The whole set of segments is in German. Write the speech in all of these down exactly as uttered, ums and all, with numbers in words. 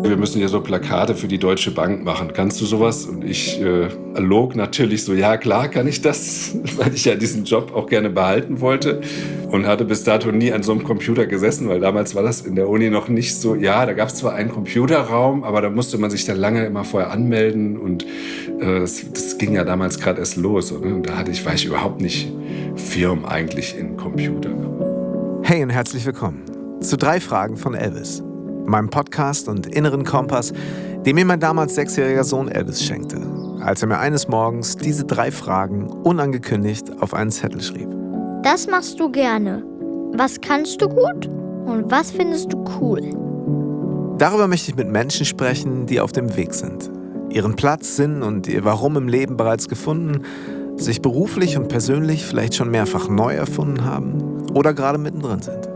wir müssen ja so Plakate für die Deutsche Bank machen. Kannst du sowas? Und ich äh, log natürlich so, ja klar kann ich das, weil ich ja diesen Job auch gerne behalten wollte und hatte bis dato nie an so einem Computer gesessen, weil damals war das in der Uni noch nicht so, ja, da gab es zwar einen Computerraum, aber da musste man sich dann lange immer vorher anmelden und äh, das, das ging ja damals gerade erst los. Oder? Und da hatte ich, war ich überhaupt nicht firm eigentlich in Computer. Hey und herzlich willkommen zu drei Fragen von Elvis, meinem Podcast und inneren Kompass, den mir mein damals sechsjähriger Sohn Elvis schenkte, als er mir eines Morgens diese drei Fragen unangekündigt auf einen Zettel schrieb. Das machst du gerne. Was kannst du gut und was findest du cool? Darüber möchte ich mit Menschen sprechen, die auf dem Weg sind, ihren Platz, Sinn und ihr Warum im Leben bereits gefunden, sich beruflich und persönlich vielleicht schon mehrfach neu erfunden haben oder gerade mittendrin sind.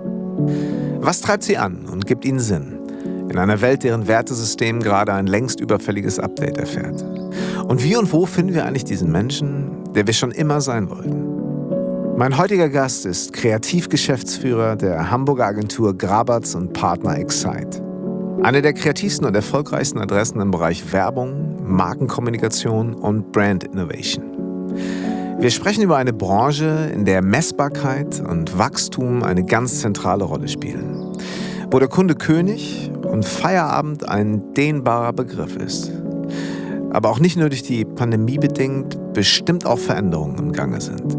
Was treibt sie an und gibt ihnen Sinn in einer Welt, deren Wertesystem gerade ein längst überfälliges Update erfährt? Und wie und wo finden wir eigentlich diesen Menschen, der wir schon immer sein wollten? Mein heutiger Gast ist Kreativgeschäftsführer der Hamburger Agentur Grabatz und Partner Excite. Eine der kreativsten und erfolgreichsten Adressen im Bereich Werbung, Markenkommunikation und Brand Innovation. Wir sprechen über eine Branche, in der Messbarkeit und Wachstum eine ganz zentrale Rolle spielen, wo der Kunde König und Feierabend ein dehnbarer Begriff ist. Aber auch nicht nur durch die Pandemie bedingt, bestimmt auch Veränderungen im Gange sind.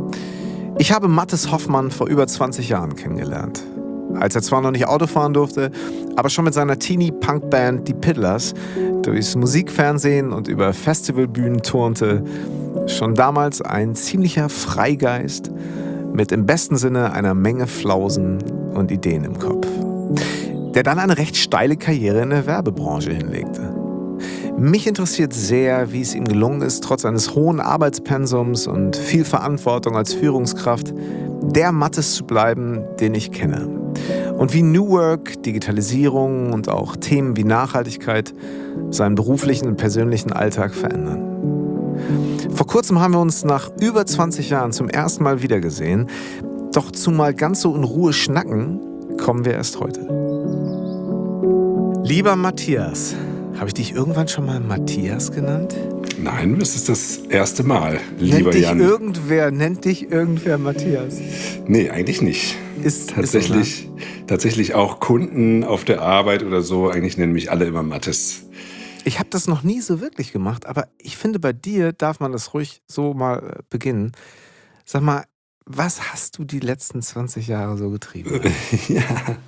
Ich habe Mathis Hoffmann vor über zwanzig Jahren kennengelernt, als er zwar noch nicht Auto fahren durfte, aber schon mit seiner Teenie-Punk-Band Die Piddlers durchs Musikfernsehen und über Festivalbühnen turnte, schon damals ein ziemlicher Freigeist mit im besten Sinne einer Menge Flausen und Ideen im Kopf, der dann eine recht steile Karriere in der Werbebranche hinlegte. Mich interessiert sehr, wie es ihm gelungen ist, trotz eines hohen Arbeitspensums und viel Verantwortung als Führungskraft, der Mathis zu bleiben, den ich kenne. Und wie New Work, Digitalisierung und auch Themen wie Nachhaltigkeit seinen beruflichen und persönlichen Alltag verändern. Vor kurzem haben wir uns nach über zwanzig Jahren zum ersten Mal wiedergesehen. Doch zu mal ganz so in Ruhe schnacken, kommen wir erst heute. Lieber Matthias, habe ich dich irgendwann schon mal Matthias genannt? Nein, das ist das erste Mal, lieber nennt dich Jan. Irgendwer, nennt dich irgendwer Matthias? Nee, eigentlich nicht. Ist tatsächlich, ist tatsächlich auch Kunden auf der Arbeit oder so, eigentlich nennen mich alle immer Mathis. Ich habe das noch nie so wirklich gemacht, aber ich finde, bei dir darf man das ruhig so mal beginnen. Sag mal, was hast du die letzten zwanzig Jahre so getrieben? ja.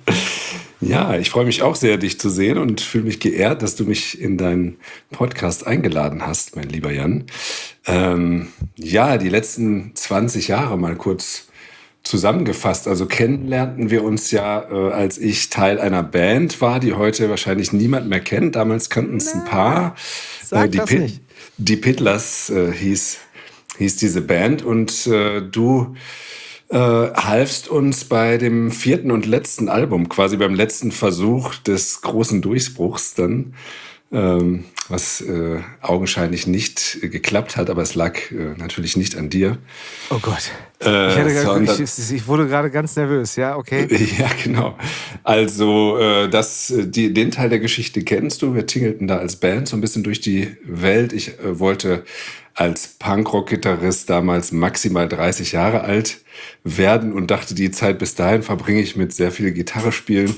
ja, ich freue mich auch sehr, dich zu sehen und fühle mich geehrt, dass du mich in deinen Podcast eingeladen hast, mein lieber Jan. Ähm, ja, die letzten zwanzig Jahre mal kurz zusammengefasst. Also kennenlernten wir uns ja, äh, als ich Teil einer Band war, die heute wahrscheinlich niemand mehr kennt. Damals kannten es ein paar. Sag äh, die das Pit- nicht. Die Piddlers äh, hieß, hieß diese Band. Und äh, du äh, halfst uns bei dem vierten und letzten Album, quasi beim letzten Versuch des großen Durchbruchs dann, ähm, was äh, augenscheinlich nicht äh, geklappt hat, aber es lag äh, natürlich nicht an dir. Oh Gott. Äh, ich, hatte sondern, grad, ich, ich wurde gerade ganz nervös, ja, okay. Ja, genau. Also äh, das, die, den Teil der Geschichte kennst du. Wir tingelten da als Band so ein bisschen durch die Welt. Ich äh, wollte als Punkrock-Gitarrist damals maximal dreißig Jahre alt werden und dachte, die Zeit bis dahin verbringe ich mit sehr viel Gitarre spielen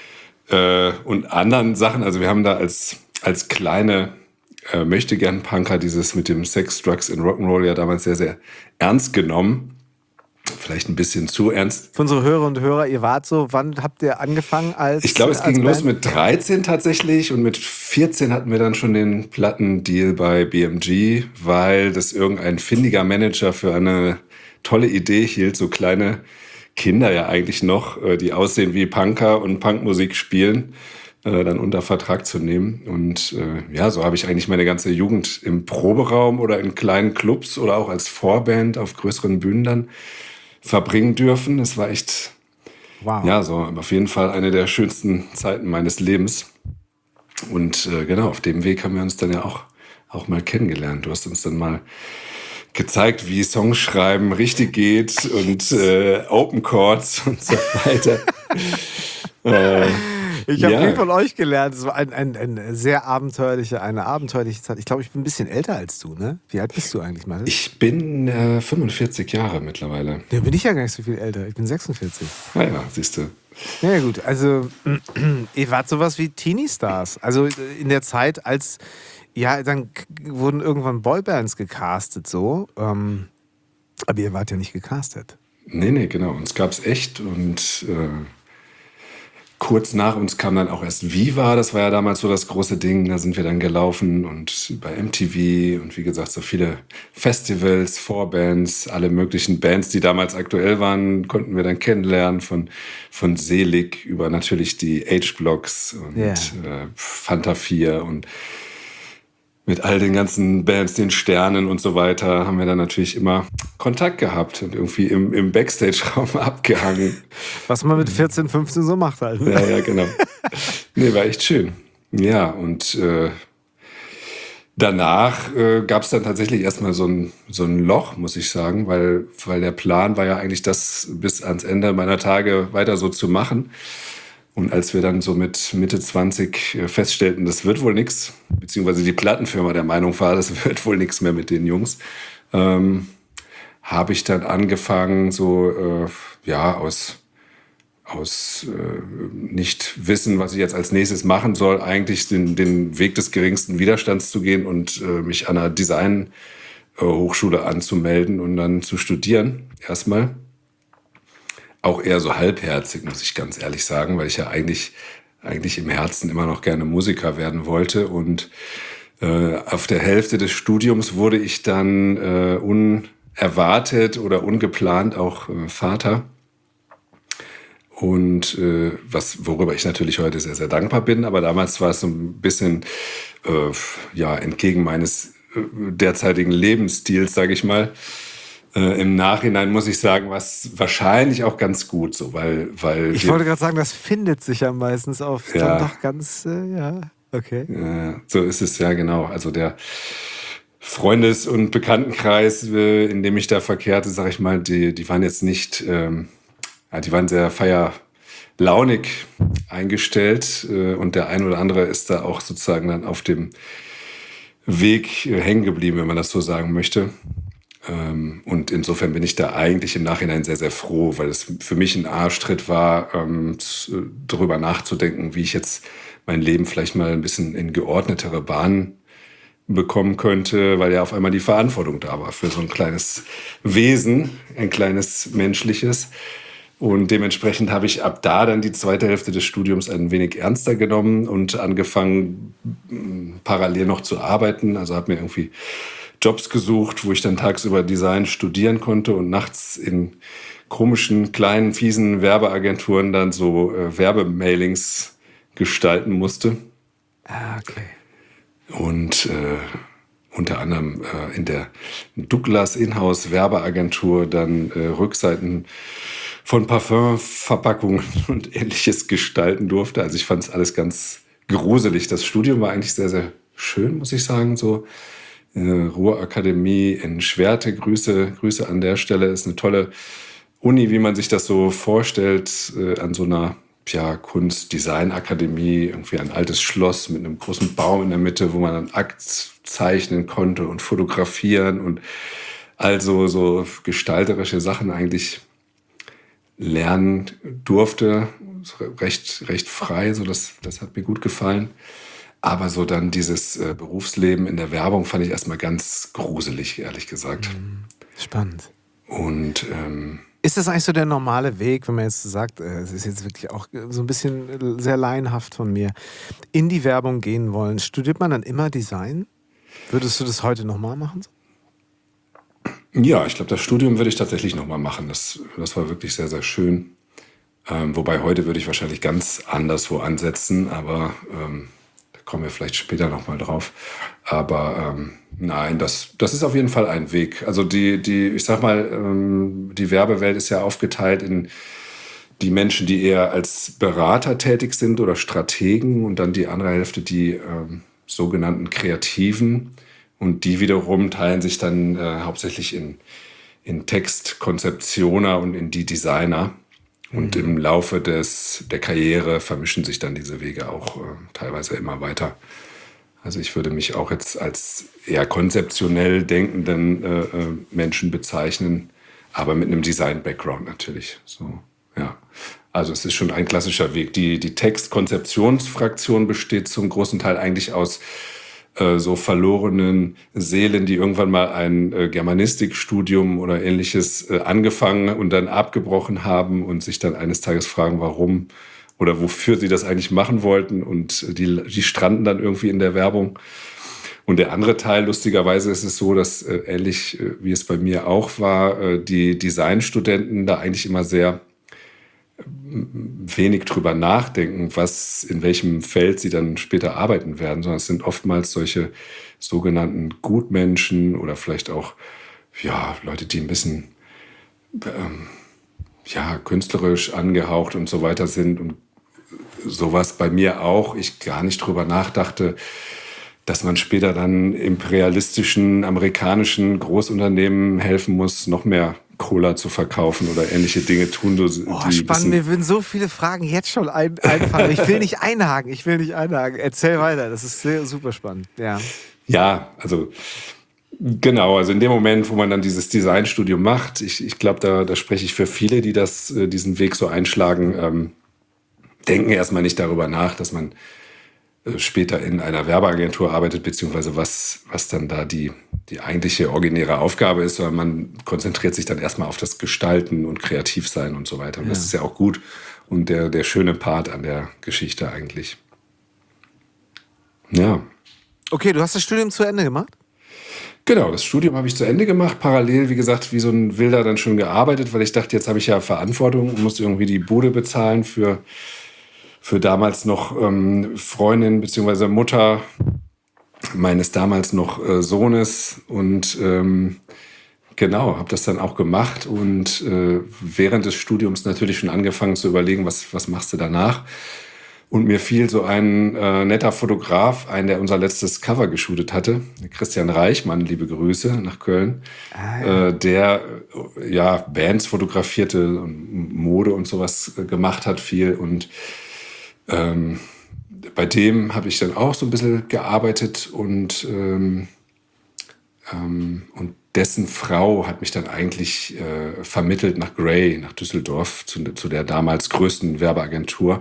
äh, und anderen Sachen. Also wir haben da als, als kleine äh, Möchtegern-Punker dieses mit dem Sex, Drugs and Rock'n'Roll ja damals sehr, sehr ernst genommen. Vielleicht ein bisschen zu ernst. Für unsere Hörer und Hörer, ihr wart so, wann habt ihr angefangen als Ich glaube, es als ging Band? los mit dreizehn tatsächlich und mit vierzehn hatten wir dann schon den Plattendeal bei B M G, weil das irgendein findiger Manager für eine tolle Idee hielt, so kleine Kinder ja eigentlich noch, die aussehen wie Punker und Punkmusik spielen, dann unter Vertrag zu nehmen. Und ja, so habe ich eigentlich meine ganze Jugend im Proberaum oder in kleinen Clubs oder auch als Vorband auf größeren Bühnen dann verbringen dürfen. Es war echt, wow. ja, so auf jeden Fall eine der schönsten Zeiten meines Lebens. Und äh, genau, auf dem Weg haben wir uns dann ja auch, auch mal kennengelernt. Du hast uns dann mal gezeigt, wie Songschreiben richtig geht und äh, Open Chords und so weiter. äh, Ich habe Ja, viel von euch gelernt. Es war ein, ein, ein sehr abenteuerliche, eine abenteuerliche Zeit. Ich glaube, ich bin ein bisschen älter als du, ne? Wie alt bist du eigentlich, Mathis? ich bin äh, fünfundvierzig Jahre mittlerweile. Da bin ich ja gar nicht so viel älter. Ich bin sechsundvierzig. Ah ja, siehst du. Ja, ja gut. Also, ihr wart sowas wie Teenie-Stars. Also in der Zeit, als, ja, dann k- wurden irgendwann Boybands gecastet, so. Ähm, aber ihr wart ja nicht gecastet. Nee, nee, genau. Uns gab es echt und äh, kurz nach uns kam dann auch erst Viva. Das war ja damals so das große Ding. Da sind wir dann gelaufen und bei M T V und wie gesagt so viele Festivals, Vorbands, alle möglichen Bands, die damals aktuell waren, konnten wir dann kennenlernen. Von, von Selig über natürlich die H-Blocks und Ja. äh, Fanta vier und mit all den ganzen Bands, den Sternen und so weiter, haben wir dann natürlich immer Kontakt gehabt und irgendwie im, im Backstage-Raum abgehangen. Was man mit vierzehn, fünfzehn so macht halt. Ja, ja, genau. Nee, war echt schön. Ja, und äh, danach äh, gab es dann tatsächlich erstmal so ein, so ein Loch, muss ich sagen, weil, weil der Plan war ja eigentlich, das bis ans Ende meiner Tage weiter so zu machen. Und als wir dann so mit Mitte zwanzig äh, feststellten, das wird wohl nix, beziehungsweise die Plattenfirma der Meinung war, das wird wohl nix mehr mit den Jungs, ähm, habe ich dann angefangen, so äh, ja aus, aus äh, nicht wissen, was ich jetzt als nächstes machen soll, eigentlich den, den Weg des geringsten Widerstands zu gehen und äh, mich an einer Design-Hochschule anzumelden und dann zu studieren erstmal. Auch eher so halbherzig, muss ich ganz ehrlich sagen, weil ich ja eigentlich, eigentlich im Herzen immer noch gerne Musiker werden wollte. Und äh, auf der Hälfte des Studiums wurde ich dann äh, unerwartet oder ungeplant auch äh, Vater. Und äh, was, worüber ich natürlich heute sehr, sehr dankbar bin. Aber damals war es so ein bisschen äh, ja, entgegen meines äh, derzeitigen Lebensstils, sage ich mal. Äh, Im Nachhinein muss ich sagen, war es wahrscheinlich auch ganz gut so, weil, weil Ich wir- wollte gerade sagen, das findet sich ja meistens oft Ja. dann doch ganz, äh, ja, okay. äh, so ist es ja genau. Also der Freundes- und Bekanntenkreis, äh, in dem ich da verkehrte, sag ich mal, die, die waren jetzt nicht, ähm, ja, die waren sehr feierlaunig eingestellt äh, und der ein oder andere ist da auch sozusagen dann auf dem Weg äh, hängen geblieben, wenn man das so sagen möchte. Ähm, und insofern bin ich da eigentlich im Nachhinein sehr, sehr froh, weil es für mich ein Arschtritt war, ähm, z- darüber nachzudenken, wie ich jetzt mein Leben vielleicht mal ein bisschen in geordnetere Bahnen bekommen könnte, weil ja auf einmal die Verantwortung da war für so ein kleines Wesen, ein kleines menschliches. Und dementsprechend habe ich ab da dann die zweite Hälfte des Studiums ein wenig ernster genommen und angefangen, m, parallel noch zu arbeiten. Also habe mir irgendwie Jobs gesucht, wo ich dann tagsüber Design studieren konnte und nachts in komischen, kleinen, fiesen Werbeagenturen dann so äh, Werbemailings gestalten musste. Ah, okay. Und äh, unter anderem äh, in der Douglas Inhouse Werbeagentur dann äh, Rückseiten von Parfümverpackungen und ähnliches gestalten durfte. Also ich fand es alles ganz gruselig. Das Studium war eigentlich sehr, sehr schön, muss ich sagen. So äh, Ruhrakademie in Schwerte, Grüße, Grüße an der Stelle. Ist eine tolle Uni, wie man sich das so vorstellt, äh, an so einer ja, Kunst-Design-Akademie, irgendwie ein altes Schloss mit einem großen Baum in der Mitte, wo man dann Akt zeichnen konnte und fotografieren und also so gestalterische Sachen eigentlich lernen durfte, so recht, recht frei, so das, das hat mir gut gefallen. Aber so dann dieses äh, Berufsleben in der Werbung fand ich erstmal ganz gruselig, ehrlich gesagt. Spannend. Und ähm, Ist das eigentlich so der normale Weg, wenn man jetzt sagt, äh, es ist jetzt wirklich auch so ein bisschen sehr laienhaft von mir, in die Werbung gehen wollen, studiert man dann immer Design? Würdest du das heute nochmal machen? ja, ich glaube, das Studium würde ich tatsächlich nochmal machen. Das, das war wirklich sehr, sehr schön. Ähm, wobei heute würde ich wahrscheinlich ganz anderswo ansetzen, aber ähm, da kommen wir vielleicht später nochmal drauf. Aber ähm, nein, das, das ist auf jeden Fall ein Weg. Also die, die, ich sag mal, ähm, die Werbewelt ist ja aufgeteilt in die Menschen, die eher als Berater tätig sind oder Strategen und dann die andere Hälfte, die ähm, sogenannten Kreativen. Und die wiederum teilen sich dann äh, hauptsächlich in, in Textkonzeptioner und in die Designer. Und im Laufe des, der Karriere vermischen sich dann diese Wege auch äh, teilweise immer weiter. Also ich würde mich auch jetzt als eher konzeptionell denkenden äh, äh, Menschen bezeichnen, aber mit einem Design-Background natürlich. So, ja. Also es ist schon ein klassischer Weg. Die, die Text-Konzeptionsfraktion besteht zum großen Teil eigentlich aus äh, so verlorenen Seelen, die irgendwann mal ein äh, Germanistikstudium oder ähnliches äh, angefangen und dann abgebrochen haben und sich dann eines Tages fragen, warum oder wofür sie das eigentlich machen wollten. Und die, die stranden dann irgendwie in der Werbung. Und der andere Teil, lustigerweise ist es so, dass äh, ähnlich äh, wie es bei mir auch war, äh, die Designstudenten da eigentlich immer sehr äh, wenig drüber nachdenken, was in welchem Feld sie dann später arbeiten werden, sondern es sind oftmals solche sogenannten Gutmenschen oder vielleicht auch ja, Leute, die ein bisschen ähm, ja, künstlerisch angehaucht und so weiter sind und sowas bei mir auch. Ich gar nicht drüber nachdachte, dass man später dann imperialistischen amerikanischen Großunternehmen helfen muss, noch mehr Cola zu verkaufen oder ähnliche Dinge tun. So, oh, spannend, mir würden so viele Fragen jetzt schon ein, einfallen. Ich will nicht einhaken, ich will nicht einhaken. Erzähl weiter, das ist sehr, super spannend. Ja, ja, also genau, also in dem Moment, wo man dann dieses Designstudium macht, ich, ich glaube, da, da spreche ich für viele, die das, diesen Weg so einschlagen, ähm, denken erstmal nicht darüber nach, dass man äh, später in einer Werbeagentur arbeitet, beziehungsweise was, was dann da die, die eigentliche originäre Aufgabe ist, sondern man konzentriert sich dann erstmal auf das Gestalten und Kreativsein und so weiter. Und ja. Das ist ja auch gut und der, der schöne Part an der Geschichte eigentlich. Ja. Okay, du hast das Studium zu Ende gemacht? Genau, das Studium habe ich zu Ende gemacht. Parallel, wie gesagt, wie so ein Wilder dann schon gearbeitet, weil ich dachte, jetzt habe ich ja Verantwortung und muss irgendwie die Bude bezahlen für, für damals noch ähm, Freundin bzw. Mutter meines damals noch äh, Sohnes. Und ähm, genau, habe das dann auch gemacht und äh, während des Studiums natürlich schon angefangen zu überlegen, was, was machst du danach? Und mir fiel so ein äh, netter Fotograf ein, der unser letztes Cover geshootet hatte, Christian Reichmann, liebe Grüße nach Köln, ah, ja. äh, der äh, ja Bands fotografierte und Mode und sowas äh, gemacht hat viel. Und ähm, bei dem habe ich dann auch so ein bisschen gearbeitet und, ähm, ähm, und dessen Frau hat mich dann eigentlich äh, vermittelt nach Grey, nach Düsseldorf, zu, zu der damals größten Werbeagentur.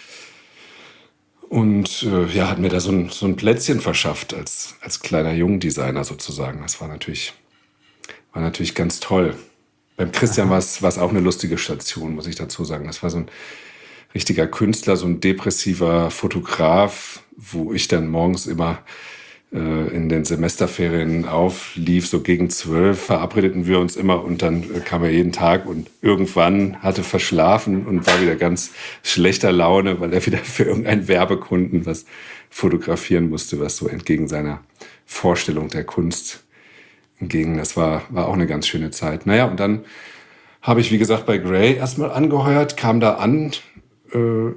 Und äh, ja, hat mir da so ein, so ein Plätzchen verschafft als, als kleiner Jungdesigner sozusagen. Das war natürlich, war natürlich ganz toll. Beim Christian war es auch eine lustige Station, muss ich dazu sagen. Das war so ein richtiger Künstler, so ein depressiver Fotograf, wo ich dann morgens immer äh, in den Semesterferien auflief, so gegen zwölf verabredeten wir uns immer und dann äh, kam er jeden Tag und irgendwann hatte verschlafen und war wieder ganz schlechter Laune, weil er wieder für irgendeinen Werbekunden was fotografieren musste, was so entgegen seiner Vorstellung der Kunst ging. Das war, war auch eine ganz schöne Zeit. Naja, und dann habe ich, wie gesagt, bei Grey erstmal angeheuert, kam da an, äh,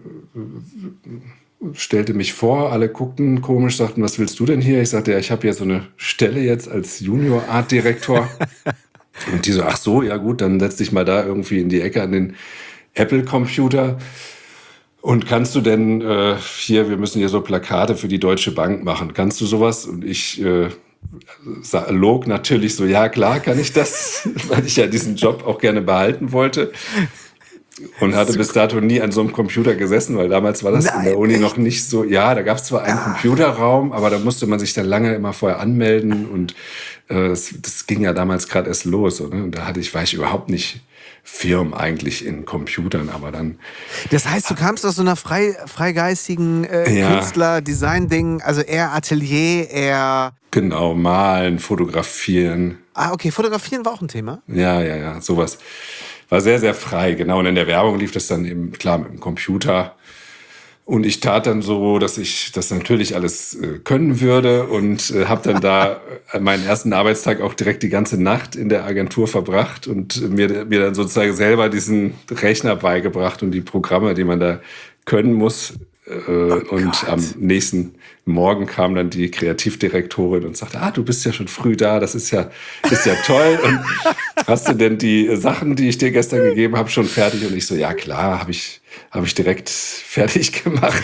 stellte mich vor, alle guckten komisch, sagten, was willst du denn hier? Ich sagte, ja, ich habe hier so eine Stelle jetzt als Junior-Art-Direktor. Und die so, ach so, ja gut, dann setz dich mal da irgendwie in die Ecke an den Apple-Computer. Und kannst du denn äh, hier, wir müssen hier so Plakate für die Deutsche Bank machen. Kannst du sowas? Und ich äh, log natürlich so, ja klar kann ich das, weil ich ja diesen Job auch gerne behalten wollte. Und hatte bis dato nie an so einem Computer gesessen, weil damals war das Nein, in der Uni echt? noch nicht so. Ja, da gab es zwar einen ah. Computerraum, aber da musste man sich dann lange immer vorher anmelden. Und äh, das, das ging ja damals gerade erst los. Oder? Und da hatte ich, war ich überhaupt nicht firm eigentlich in Computern, aber dann. Das heißt, du kamst aus so einer frei, freigeistigen äh, ja. Künstler-Design-Ding, also eher Atelier, eher. Genau, malen, fotografieren. Ah, okay, fotografieren war auch ein Thema? Ja, ja, ja, sowas. War sehr, sehr frei, genau. Und in der Werbung lief das dann eben, klar, mit dem Computer. Und ich tat dann so, dass ich das natürlich alles äh, können würde und äh, habe dann da meinen ersten Arbeitstag auch direkt die ganze Nacht in der Agentur verbracht und mir, mir dann sozusagen selber diesen Rechner beigebracht und die Programme, die man da können muss, Äh, oh und am nächsten Morgen kam dann die Kreativdirektorin und sagte, ah, du bist ja schon früh da, das ist ja, ist ja toll. Und hast du denn die Sachen, die ich dir gestern gegeben habe, schon fertig? Und ich so, ja klar, habe ich, hab ich direkt fertig gemacht.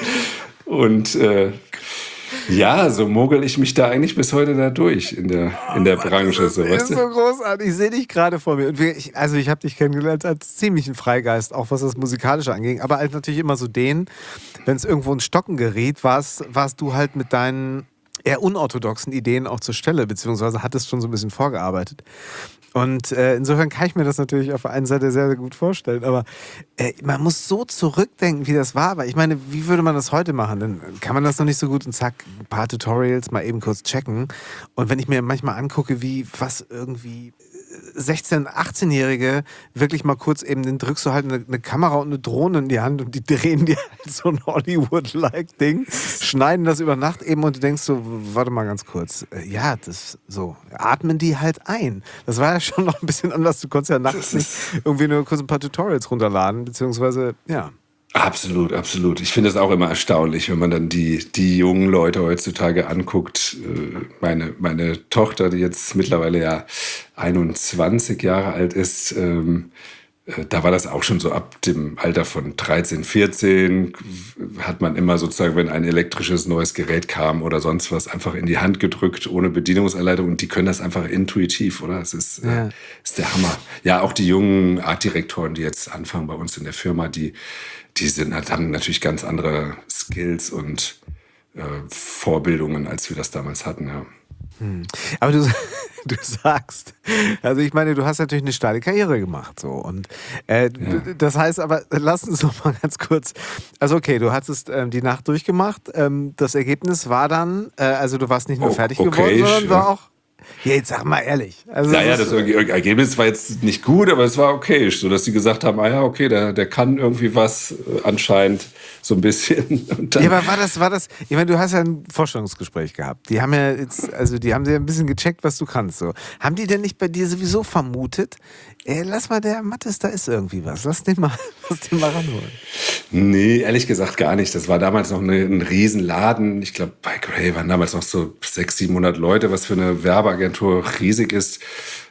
Und äh, ja, so mogel ich mich da eigentlich bis heute da durch in der, in der oh, Branche. Das ist, so, ist weißt du? so großartig. Ich sehe dich gerade vor mir. Und wir, ich, also ich habe dich kennengelernt als ziemlichen Freigeist, auch was das Musikalische anging. Aber halt natürlich immer so den, wenn es irgendwo in Stocken geriet, warst, warst du halt mit deinen eher unorthodoxen Ideen auch zur Stelle, beziehungsweise hattest schon so ein bisschen vorgearbeitet. Und äh, insofern kann ich mir das natürlich auf der einen Seite sehr, sehr gut vorstellen. Aber äh, man muss so zurückdenken, wie das war. Weil ich meine, wie würde man das heute machen? Dann kann man das noch nicht so gut und zack, ein paar Tutorials mal eben kurz checken. Und wenn ich mir manchmal angucke, wie was irgendwie sechzehn-, achtzehnjährige wirklich mal kurz eben, den drückst du halt eine, eine Kamera und eine Drohne in die Hand und die drehen dir halt so ein Hollywood-like Ding, schneiden das über Nacht eben und du denkst so, warte mal ganz kurz, ja, das so, atmen die halt ein. Das war ja schon noch ein bisschen anders, du konntest ja nachts nicht irgendwie nur kurz ein paar Tutorials runterladen, beziehungsweise, ja. Absolut, absolut. Ich finde es auch immer erstaunlich, wenn man dann die, die jungen Leute heutzutage anguckt. Meine, meine Tochter, die jetzt mittlerweile ja einundzwanzig Jahre alt ist, ähm, da war das auch schon so ab dem Alter von dreizehn, vierzehn, hat man immer sozusagen, wenn ein elektrisches neues Gerät kam oder sonst was, einfach in die Hand gedrückt, ohne Bedienungsanleitung. Und die können das einfach intuitiv, oder? Das ist, ja. äh, ist der Hammer. Ja, auch die jungen Artdirektoren, die jetzt anfangen bei uns in der Firma, die, die sind, haben natürlich ganz andere Skills und äh, Vorbildungen, als wir das damals hatten, ja. Hm. Aber du, du sagst, also ich meine, du hast natürlich eine steile Karriere gemacht, so und äh, ja. Das heißt aber, lass uns doch mal ganz kurz, also okay, du hattest ähm, die Nacht durchgemacht, ähm, das Ergebnis war dann, äh, also du warst nicht nur oh, fertig okay, geworden, sondern ja. war auch, ja, jetzt sag mal ehrlich. Also naja, das, das Ergebnis war jetzt nicht gut, aber es war okay, so dass sie gesagt haben, ah ja, okay, der, der kann irgendwie was, äh, anscheinend so ein bisschen. Und dann ja, aber war das, war das, ich meine, du hast ja ein Vorstellungsgespräch gehabt. Die haben ja jetzt, also die haben ja ein bisschen gecheckt, was du kannst. So. Haben die denn nicht bei dir sowieso vermutet, ey, lass mal, der Mathis, da ist irgendwie was, lass den mal, lass den mal ranholen? Nee, ehrlich gesagt gar nicht. Das war damals noch eine, ein Riesenladen. Ich glaube, bei Grey waren damals noch so sechshundert, siebenhundert Leute, was für eine Werbeagentur riesig ist.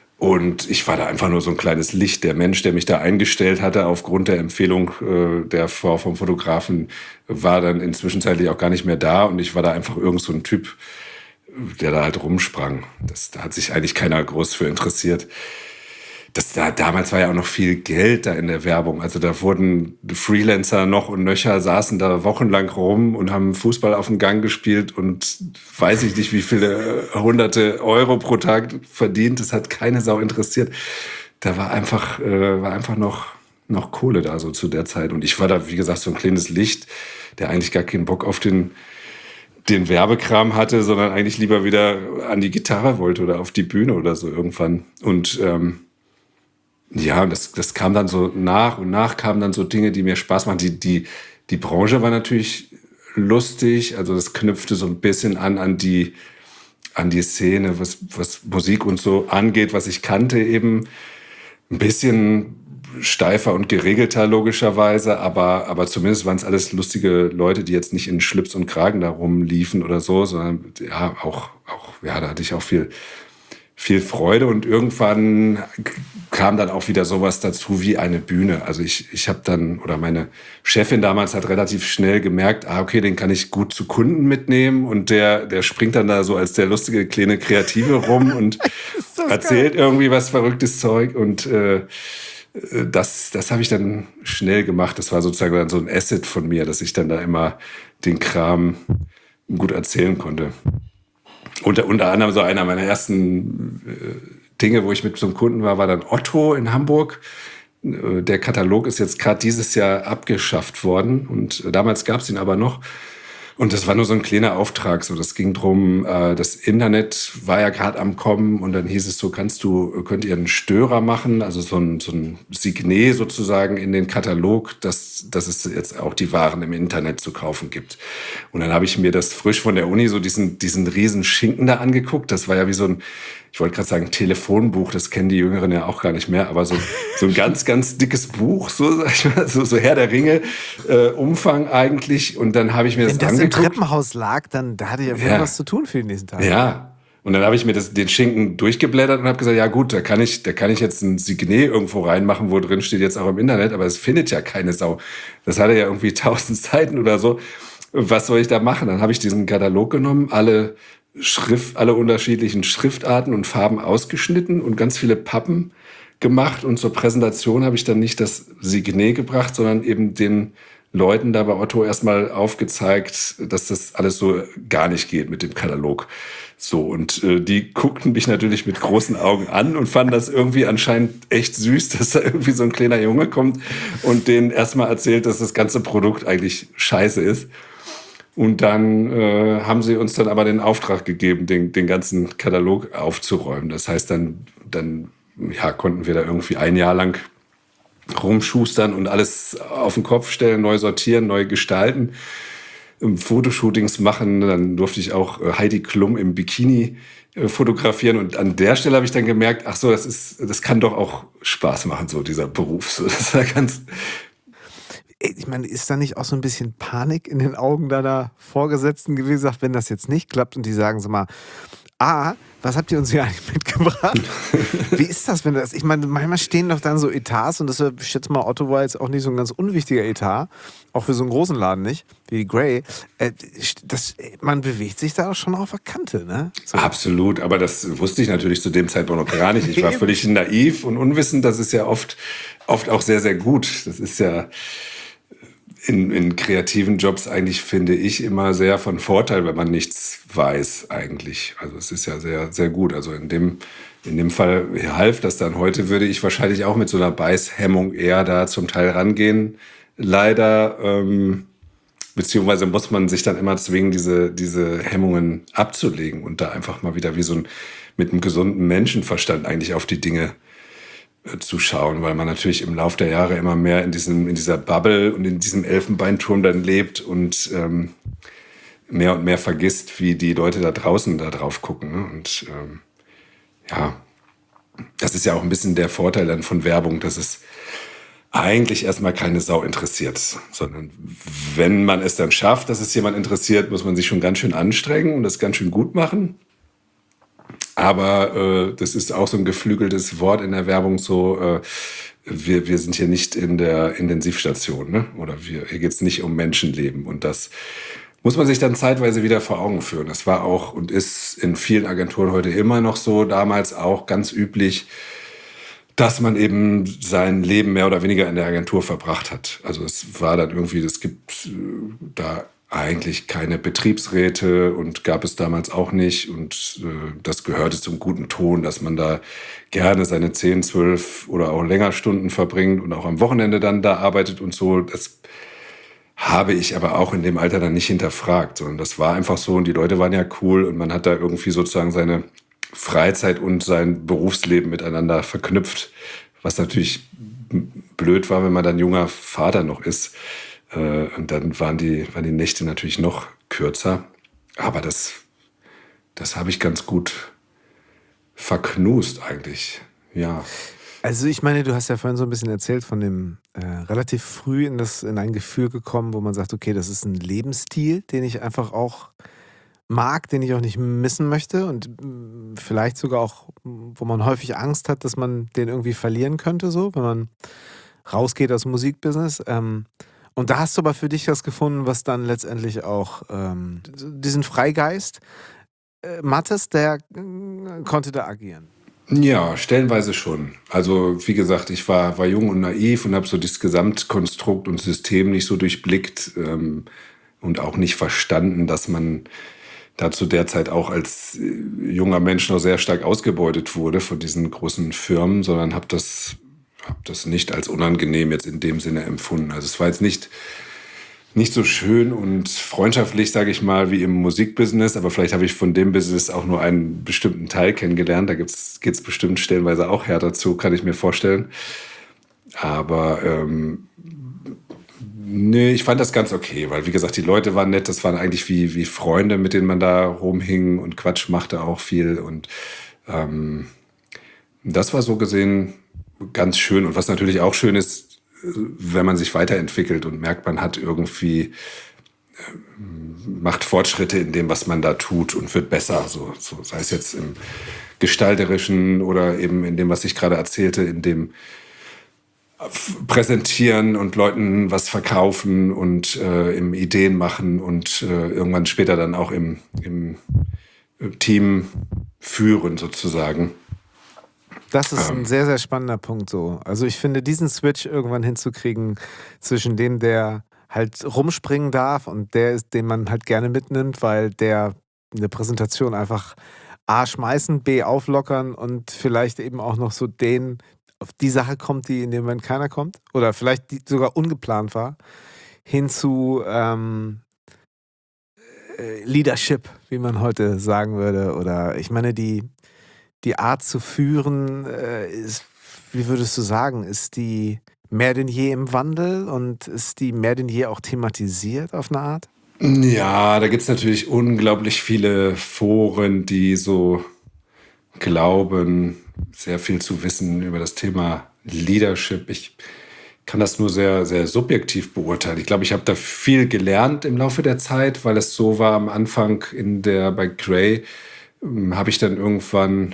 Und ich war da einfach nur so ein kleines Licht. Der Mensch, der mich da eingestellt hatte, aufgrund der Empfehlung äh, der Frau vom Fotografen, war dann inzwischen zeitlich auch gar nicht mehr da. Und ich war da einfach irgend so ein Typ, der da halt rumsprang. Das, da hat sich eigentlich keiner groß für interessiert. Das, da, damals war ja auch noch viel Geld da in der Werbung. Also da wurden Freelancer noch und nöcher, saßen da wochenlang rum und haben Fußball auf dem Gang gespielt und weiß ich nicht, wie viele hunderte Euro pro Tag verdient. Das hat keine Sau interessiert. Da war einfach, äh, war einfach noch, noch Kohle da so zu der Zeit. Und ich war da, wie gesagt, so ein kleines Licht, der eigentlich gar keinen Bock auf den den Werbekram hatte, sondern eigentlich lieber wieder an die Gitarre wollte oder auf die Bühne oder so irgendwann. Und ähm, ja, das, das kam dann so nach und nach kamen dann so Dinge, die mir Spaß machen. Die, die, die Branche war natürlich lustig, also das knüpfte so ein bisschen an an die, an die Szene, was, was Musik und so angeht, was ich kannte, eben ein bisschen steifer und geregelter logischerweise, aber, aber zumindest waren es alles lustige Leute, die jetzt nicht in Schlips und Kragen da rumliefen oder so, sondern ja, auch, auch, ja, da hatte ich auch viel, viel Freude und irgendwann kam dann auch wieder sowas dazu wie eine Bühne. Also ich, ich habe dann, oder meine Chefin damals hat relativ schnell gemerkt, ah, okay, den kann ich gut zu Kunden mitnehmen und der, der springt dann da so als der lustige kleine Kreative rum und erzählt geil. Irgendwie was verrücktes Zeug und äh, das, das habe ich dann schnell gemacht. Das war sozusagen dann so ein Asset von mir, dass ich dann da immer den Kram gut erzählen konnte. Unter, unter anderem so einer meiner ersten äh, Dinge, wo ich mit so einem Kunden war, war dann Otto in Hamburg. Äh, der Katalog ist jetzt gerade dieses Jahr abgeschafft worden und äh, damals gab es ihn aber noch. Und das war nur so ein kleiner Auftrag. So, das ging drum, äh, das Internet war ja gerade am Kommen und dann hieß es so, kannst du, könnt ihr einen Störer machen, also so ein, so ein Signet sozusagen in den Katalog, dass, dass es jetzt auch die Waren im Internet zu kaufen gibt. Und dann habe ich mir das frisch von der Uni so diesen, diesen riesen Schinken da angeguckt. Das war ja wie so ein, ich wollte gerade sagen, Telefonbuch, das kennen die Jüngeren ja auch gar nicht mehr, aber so, so ein ganz, ganz dickes Buch, so, sag ich mal, so, so Herr der Ringe, äh, Umfang eigentlich. Und dann habe ich mir Wenn das, das angeguckt. im Treppenhaus lag, dann da hatte ich ja voll Ja. was zu tun für den nächsten Tag. Ja. Und dann habe ich mir das, den Schinken durchgeblättert und habe gesagt, ja gut, da kann ich, da kann ich jetzt ein Signet irgendwo reinmachen, wo drin steht jetzt auch im Internet, aber es findet ja keine Sau. Das hatte ja irgendwie tausend Seiten oder so. Was soll ich da machen? Dann habe ich diesen Katalog genommen, alle Schrift, alle unterschiedlichen Schriftarten und Farben ausgeschnitten und ganz viele Pappen gemacht. Und zur Präsentation habe ich dann nicht das Signet gebracht, sondern eben den Leuten da bei Otto erstmal aufgezeigt, dass das alles so gar nicht geht mit dem Katalog. So, und äh, die guckten mich natürlich mit großen Augen an und fanden das irgendwie anscheinend echt süß, dass da irgendwie so ein kleiner Junge kommt und denen erstmal erzählt, dass das ganze Produkt eigentlich scheiße ist. Und dann äh, haben sie uns dann aber den Auftrag gegeben, den, den ganzen Katalog aufzuräumen. Das heißt, dann, dann ja, konnten wir da irgendwie ein Jahr lang rumschustern und alles auf den Kopf stellen, neu sortieren, neu gestalten, Fotoshootings machen. Dann durfte ich auch Heidi Klum im Bikini fotografieren. Und an der Stelle habe ich dann gemerkt, ach so, das ist, das kann doch auch Spaß machen, so dieser Beruf. So, das war ganz... Ich meine, ist da nicht auch so ein bisschen Panik in den Augen deiner Vorgesetzten gewesen, sagt, wenn das jetzt nicht klappt und die sagen so mal, A, was habt ihr uns hier eigentlich mitgebracht? Wie ist das, wenn das, ich meine, manchmal stehen doch dann so Etats und das, ich schätze mal, Otto war jetzt auch nicht so ein ganz unwichtiger Etat, auch für so einen großen Laden nicht, wie Grey. Das, man bewegt sich da auch schon auf der Kante, ne? So. Absolut, aber das wusste ich natürlich zu dem Zeitpunkt noch gar nicht. Ich war völlig naiv und unwissend, das ist ja oft, oft auch sehr, sehr gut. Das ist ja... In, in kreativen Jobs eigentlich, finde ich, immer sehr von Vorteil, wenn man nichts weiß eigentlich. Also es ist ja sehr, sehr gut. Also in dem, in dem Fall half das dann. Heute würde ich wahrscheinlich auch mit so einer Beißhemmung eher da zum Teil rangehen. Leider, ähm, beziehungsweise muss man sich dann immer zwingen, diese, diese Hemmungen abzulegen und da einfach mal wieder wie so ein, mit einem gesunden Menschenverstand eigentlich auf die Dinge zu schauen, weil man natürlich im Laufe der Jahre immer mehr in diesem, in dieser Bubble und in diesem Elfenbeinturm dann lebt und ähm, mehr und mehr vergisst, wie die Leute da draußen da drauf gucken. Ne? Und ähm, ja, das ist ja auch ein bisschen der Vorteil dann von Werbung, dass es eigentlich erstmal keine Sau interessiert, sondern wenn man es dann schafft, dass es jemand interessiert, muss man sich schon ganz schön anstrengen und das ganz schön gut machen. Aber äh, das ist auch so ein geflügeltes Wort in der Werbung, so äh, wir, wir sind hier nicht in der Intensivstation, ne? Oder wir, hier geht es nicht um Menschenleben. Und das muss man sich dann zeitweise wieder vor Augen führen. Das war auch und ist in vielen Agenturen heute immer noch so, damals auch ganz üblich, dass man eben sein Leben mehr oder weniger in der Agentur verbracht hat. Also es war dann irgendwie, es gibt äh, da eigentlich keine Betriebsräte und gab es damals auch nicht. Und äh, das gehörte zum guten Ton, dass man da gerne seine zehn, zwölf oder auch länger Stunden verbringt und auch am Wochenende dann da arbeitet und so. Das habe ich aber auch in dem Alter dann nicht hinterfragt, sondern das war einfach so und die Leute waren ja cool und man hat da irgendwie sozusagen seine Freizeit und sein Berufsleben miteinander verknüpft, was natürlich blöd war, wenn man dann junger Vater noch ist. Und dann waren die, waren die Nächte natürlich noch kürzer. Aber das, das habe ich ganz gut verknust eigentlich, ja. Also ich meine, du hast ja vorhin so ein bisschen erzählt von dem äh, relativ früh in, das, in ein Gefühl gekommen, wo man sagt, okay, das ist ein Lebensstil, den ich einfach auch mag, den ich auch nicht missen möchte und mh, vielleicht sogar auch, wo man häufig Angst hat, dass man den irgendwie verlieren könnte, so, wenn man rausgeht aus dem Musikbusiness. Ähm, Und da hast du aber für dich was gefunden, was dann letztendlich auch ähm, diesen Freigeist, äh, Mattes, der äh, konnte da agieren. Ja, stellenweise schon. Also wie gesagt, ich war, war jung und naiv und habe so das Gesamtkonstrukt und System nicht so durchblickt ähm, und auch nicht verstanden, dass man da zu der Zeit auch als äh, junger Mensch noch sehr stark ausgebeutet wurde von diesen großen Firmen, sondern habe das habe das nicht als unangenehm jetzt in dem Sinne empfunden. Also es war jetzt nicht nicht so schön und freundschaftlich, sage ich mal, wie im Musikbusiness. Aber vielleicht habe ich von dem Business auch nur einen bestimmten Teil kennengelernt. Da geht es bestimmt stellenweise auch härter zu, kann ich mir vorstellen. Aber ähm, nee, ich fand das ganz okay, weil wie gesagt, die Leute waren nett. Das waren eigentlich wie, wie Freunde, mit denen man da rumhing und Quatsch machte auch viel. Und ähm, das war so gesehen ganz schön. Und was natürlich auch schön ist, wenn man sich weiterentwickelt und merkt, man hat irgendwie, macht Fortschritte in dem, was man da tut und wird besser. So, so sei es jetzt im Gestalterischen oder eben in dem, was ich gerade erzählte, in dem Präsentieren und Leuten was verkaufen und äh, im Ideen machen und äh, irgendwann später dann auch im, im Team führen sozusagen. Das ist ein sehr, sehr spannender Punkt so. Also ich finde, diesen Switch irgendwann hinzukriegen zwischen dem, der halt rumspringen darf und der ist, den man halt gerne mitnimmt, weil der eine Präsentation einfach A schmeißen, B auflockern und vielleicht eben auch noch so den auf die Sache kommt, die in dem Moment keiner kommt oder vielleicht die sogar ungeplant war, hin zu ähm, äh, Leadership, wie man heute sagen würde. Oder ich meine, die, die Art zu führen äh, ist, wie würdest du sagen, ist die mehr denn je im Wandel und ist die mehr denn je auch thematisiert auf eine Art? Ja, da gibt es natürlich unglaublich viele Foren, die so glauben, sehr viel zu wissen über das Thema Leadership. Ich kann das nur sehr, sehr subjektiv beurteilen. Ich glaube, ich habe da viel gelernt im Laufe der Zeit, weil es so war am Anfang in der, bei Gray, ähm, habe ich dann irgendwann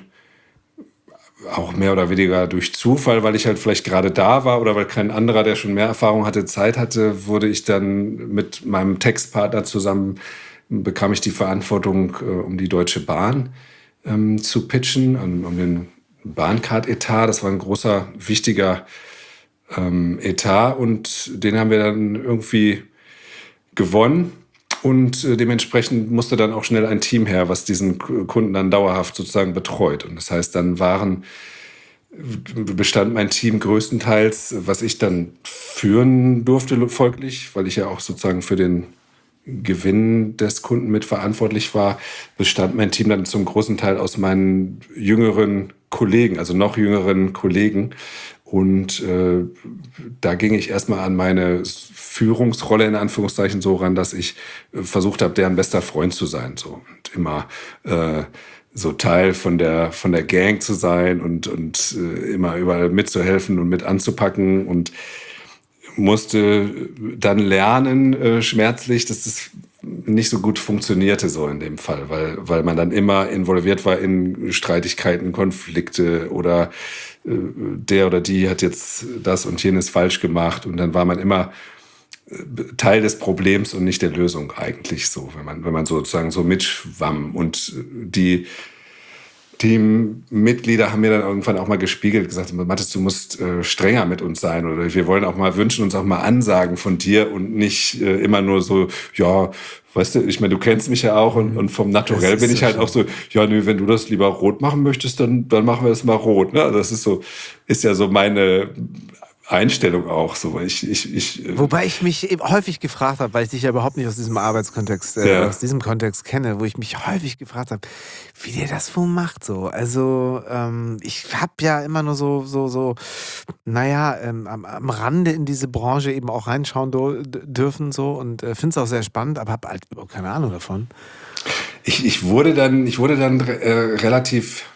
auch mehr oder weniger durch Zufall, weil ich halt vielleicht gerade da war oder weil kein anderer, der schon mehr Erfahrung hatte, Zeit hatte, wurde ich dann mit meinem Textpartner zusammen, bekam ich die Verantwortung, äh, um die Deutsche Bahn ähm, zu pitchen, um, um den Bahncard-Etat. Das war ein großer, wichtiger ähm, Etat und den haben wir dann irgendwie gewonnen. Und äh, dementsprechend musste dann auch schnell ein Team her, was diesen Kunden dann dauerhaft sozusagen betreut. Und das heißt, dann waren, bestand mein Team größtenteils, was ich dann führen durfte, folglich, weil ich ja auch sozusagen für den Gewinn des Kunden mitverantwortlich war, bestand mein Team dann zum großen Teil aus meinen jüngeren Kollegen, also noch jüngeren Kollegen. Und äh, da ging ich erstmal an meine Führungsrolle in Anführungszeichen so ran, dass ich äh, versucht habe, deren bester Freund zu sein. So. Und immer äh, so Teil von der, von der Gang zu sein und, und äh, immer überall mitzuhelfen und mit anzupacken. Und musste dann lernen, äh, schmerzlich, dass es nicht so gut funktionierte so in dem Fall, weil, weil man dann immer involviert war in Streitigkeiten, Konflikte oder äh, der oder die hat jetzt das und jenes falsch gemacht und dann war man immer äh, Teil des Problems und nicht der Lösung eigentlich so, wenn man, wenn man sozusagen so mitschwamm und die Teammitglieder haben mir dann irgendwann auch mal gespiegelt, gesagt, Mathis, du musst äh, strenger mit uns sein oder wir wollen auch mal, wünschen uns auch mal Ansagen von dir und nicht äh, immer nur so, ja, weißt du, ich meine, du kennst mich ja auch und, und vom Naturell bin ich so halt schön. Auch so, ja, nö, wenn du das lieber rot machen möchtest, dann, dann machen wir das mal rot. Ne? Das ist so, ist ja so meine Einstellung auch so. Ich, ich, ich, Wobei ich mich eben häufig gefragt habe, weil ich dich ja überhaupt nicht aus diesem Arbeitskontext, äh, Ja. aus diesem Kontext kenne, wo ich mich häufig gefragt habe, wie der das wohl macht so. Also ähm, ich habe ja immer nur so, so, so, naja, ähm, am, am Rande in diese Branche eben auch reinschauen do, d- dürfen so und äh, finde es auch sehr spannend, aber habe halt überhaupt keine Ahnung davon. ich, ich wurde dann, ich wurde dann äh, relativ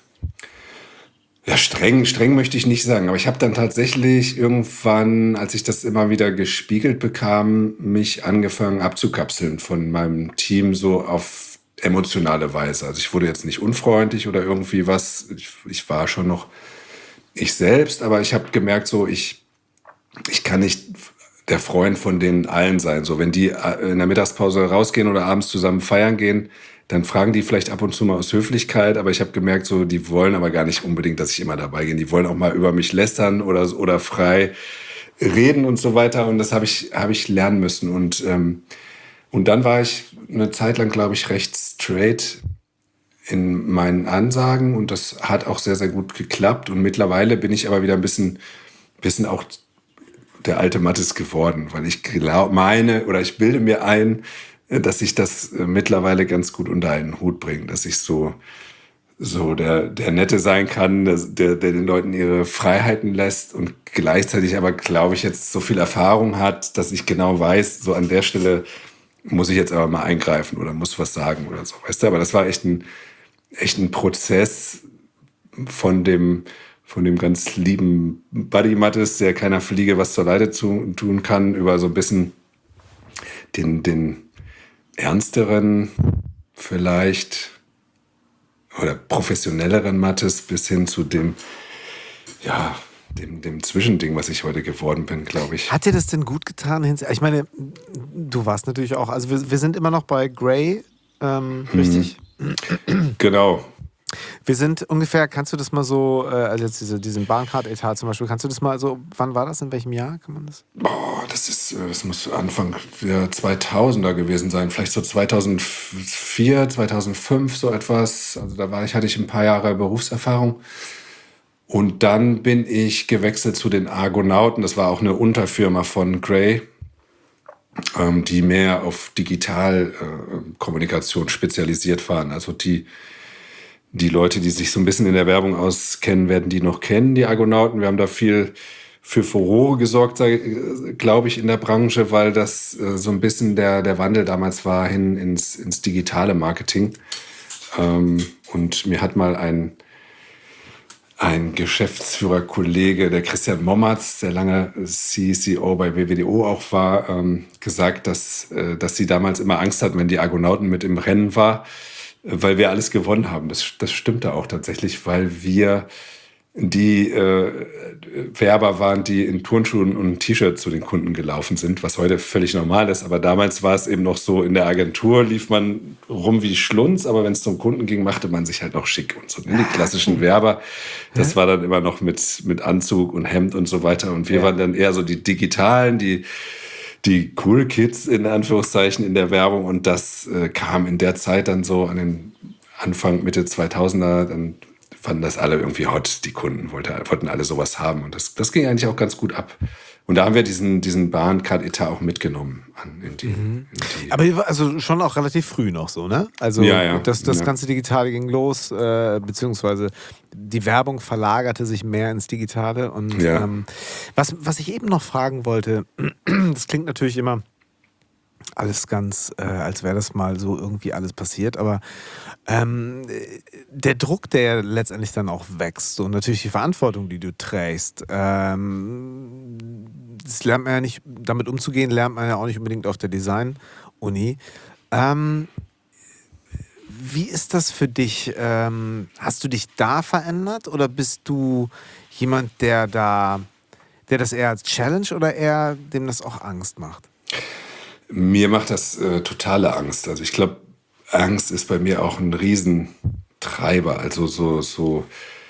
ja, streng, streng möchte ich nicht sagen, aber ich habe dann tatsächlich irgendwann, als ich das immer wieder gespiegelt bekam, mich angefangen abzukapseln von meinem Team so auf emotionale Weise. Also ich wurde jetzt nicht unfreundlich oder irgendwie was. Ich, ich war schon noch ich selbst, aber ich habe gemerkt, so ich, ich kann nicht der Freund von denen allen sein. So, wenn die äh, in der Mittagspause rausgehen oder abends zusammen feiern gehen, dann fragen die vielleicht ab und zu mal aus Höflichkeit, aber ich habe gemerkt, so die wollen aber gar nicht unbedingt, dass ich immer dabei gehe. Die wollen auch mal über mich lästern oder, oder frei reden und so weiter. Und das habe ich, habe ich lernen müssen. Und, ähm, und dann war ich eine Zeit lang, glaube ich, recht straight in meinen Ansagen und das hat auch sehr, sehr gut geklappt. Und mittlerweile bin ich aber wieder ein bisschen, bisschen auch der alte Mattes geworden, weil ich glaub, meine oder ich bilde mir ein, dass ich das mittlerweile ganz gut unter einen Hut bringe, dass ich so, so der, der Nette sein kann, der, der den Leuten ihre Freiheiten lässt und gleichzeitig aber, glaube ich, jetzt so viel Erfahrung hat, dass ich genau weiß, so an der Stelle muss ich jetzt aber mal eingreifen oder muss was sagen oder so, weißt du? Aber das war echt ein, echt ein Prozess von dem, von dem ganz lieben Buddy Mattes, der keiner Fliege was zur Leide zu, tun kann, über so ein bisschen den, den ernsteren vielleicht oder professionelleren Mattes bis hin zu dem, ja, dem, dem Zwischending, was ich heute geworden bin, glaube ich. Hat dir das denn gut getan? Ich meine, du warst natürlich auch, also wir, wir sind immer noch bei Grey, ähm, richtig? Mhm. Genau. Wir sind ungefähr, kannst du das mal so, äh, also jetzt diese, diesen Bahncard-Etat zum Beispiel, kannst du das mal so, wann war das, in welchem Jahr, kann man das? Boah, das ist, das muss Anfang der zweitausender gewesen sein, vielleicht so zweitausendvier, zweitausendfünf, so etwas. Also da war ich, hatte ich ein paar Jahre Berufserfahrung. Und dann bin ich gewechselt zu den Argonauten, das war auch eine Unterfirma von Grey, ähm, die mehr auf Digitalkommunikation äh, spezialisiert waren, also die Die Leute, die sich so ein bisschen in der Werbung auskennen, werden die noch kennen, die Argonauten. Wir haben da viel für Furore gesorgt, glaube ich, in der Branche, weil das äh, so ein bisschen der, der Wandel damals war hin ins, ins digitale Marketing. Ähm, und mir hat mal ein, ein Geschäftsführerkollege, der Christian Mommertz, der lange C C O bei W W D O auch war, ähm, gesagt, dass, äh, dass sie damals immer Angst hatten, wenn die Argonauten mit im Rennen war, weil wir alles gewonnen haben. Das, das stimmte auch tatsächlich, weil wir die äh, Werber waren, die in Turnschuhen und T-Shirt zu den Kunden gelaufen sind, was heute völlig normal ist. Aber damals war es eben noch so, in der Agentur lief man rum wie Schlunz, aber wenn es zum Kunden ging, machte man sich halt noch schick und so. Die klassischen Werber, das war dann immer noch mit, mit Anzug und Hemd und so weiter. Und wir ja. waren dann eher so die Digitalen, die die Cool Kids in Anführungszeichen in der Werbung, und das äh, kam in der Zeit dann so an den Anfang, Mitte zweitausender, dann fanden das alle irgendwie hot, die Kunden wollte, wollten alle sowas haben, und das, das ging eigentlich auch ganz gut ab. Und da haben wir diesen, diesen Bahncard-Etat auch mitgenommen an, in, die, mhm. in die. Aber also schon auch relativ früh noch so, ne? Also ja, ja. das, das ja. ganze Digitale ging los, äh, beziehungsweise die Werbung verlagerte sich mehr ins Digitale. Und ja. ähm, was, was ich eben noch fragen wollte, das klingt natürlich immer alles ganz, äh, als wäre das mal so irgendwie alles passiert, aber ähm, der Druck, der letztendlich dann auch wächst und natürlich die Verantwortung, die du trägst, ähm, das lernt man ja nicht, damit umzugehen, lernt man ja auch nicht unbedingt auf der Design-Uni. Ähm, wie ist das für dich? Ähm, hast du dich da verändert oder bist du jemand, der da, der das eher als Challenge oder eher dem das auch Angst macht? Mir macht das äh, totale Angst. Also ich glaube, Angst ist bei mir auch ein Riesentreiber. Also so, so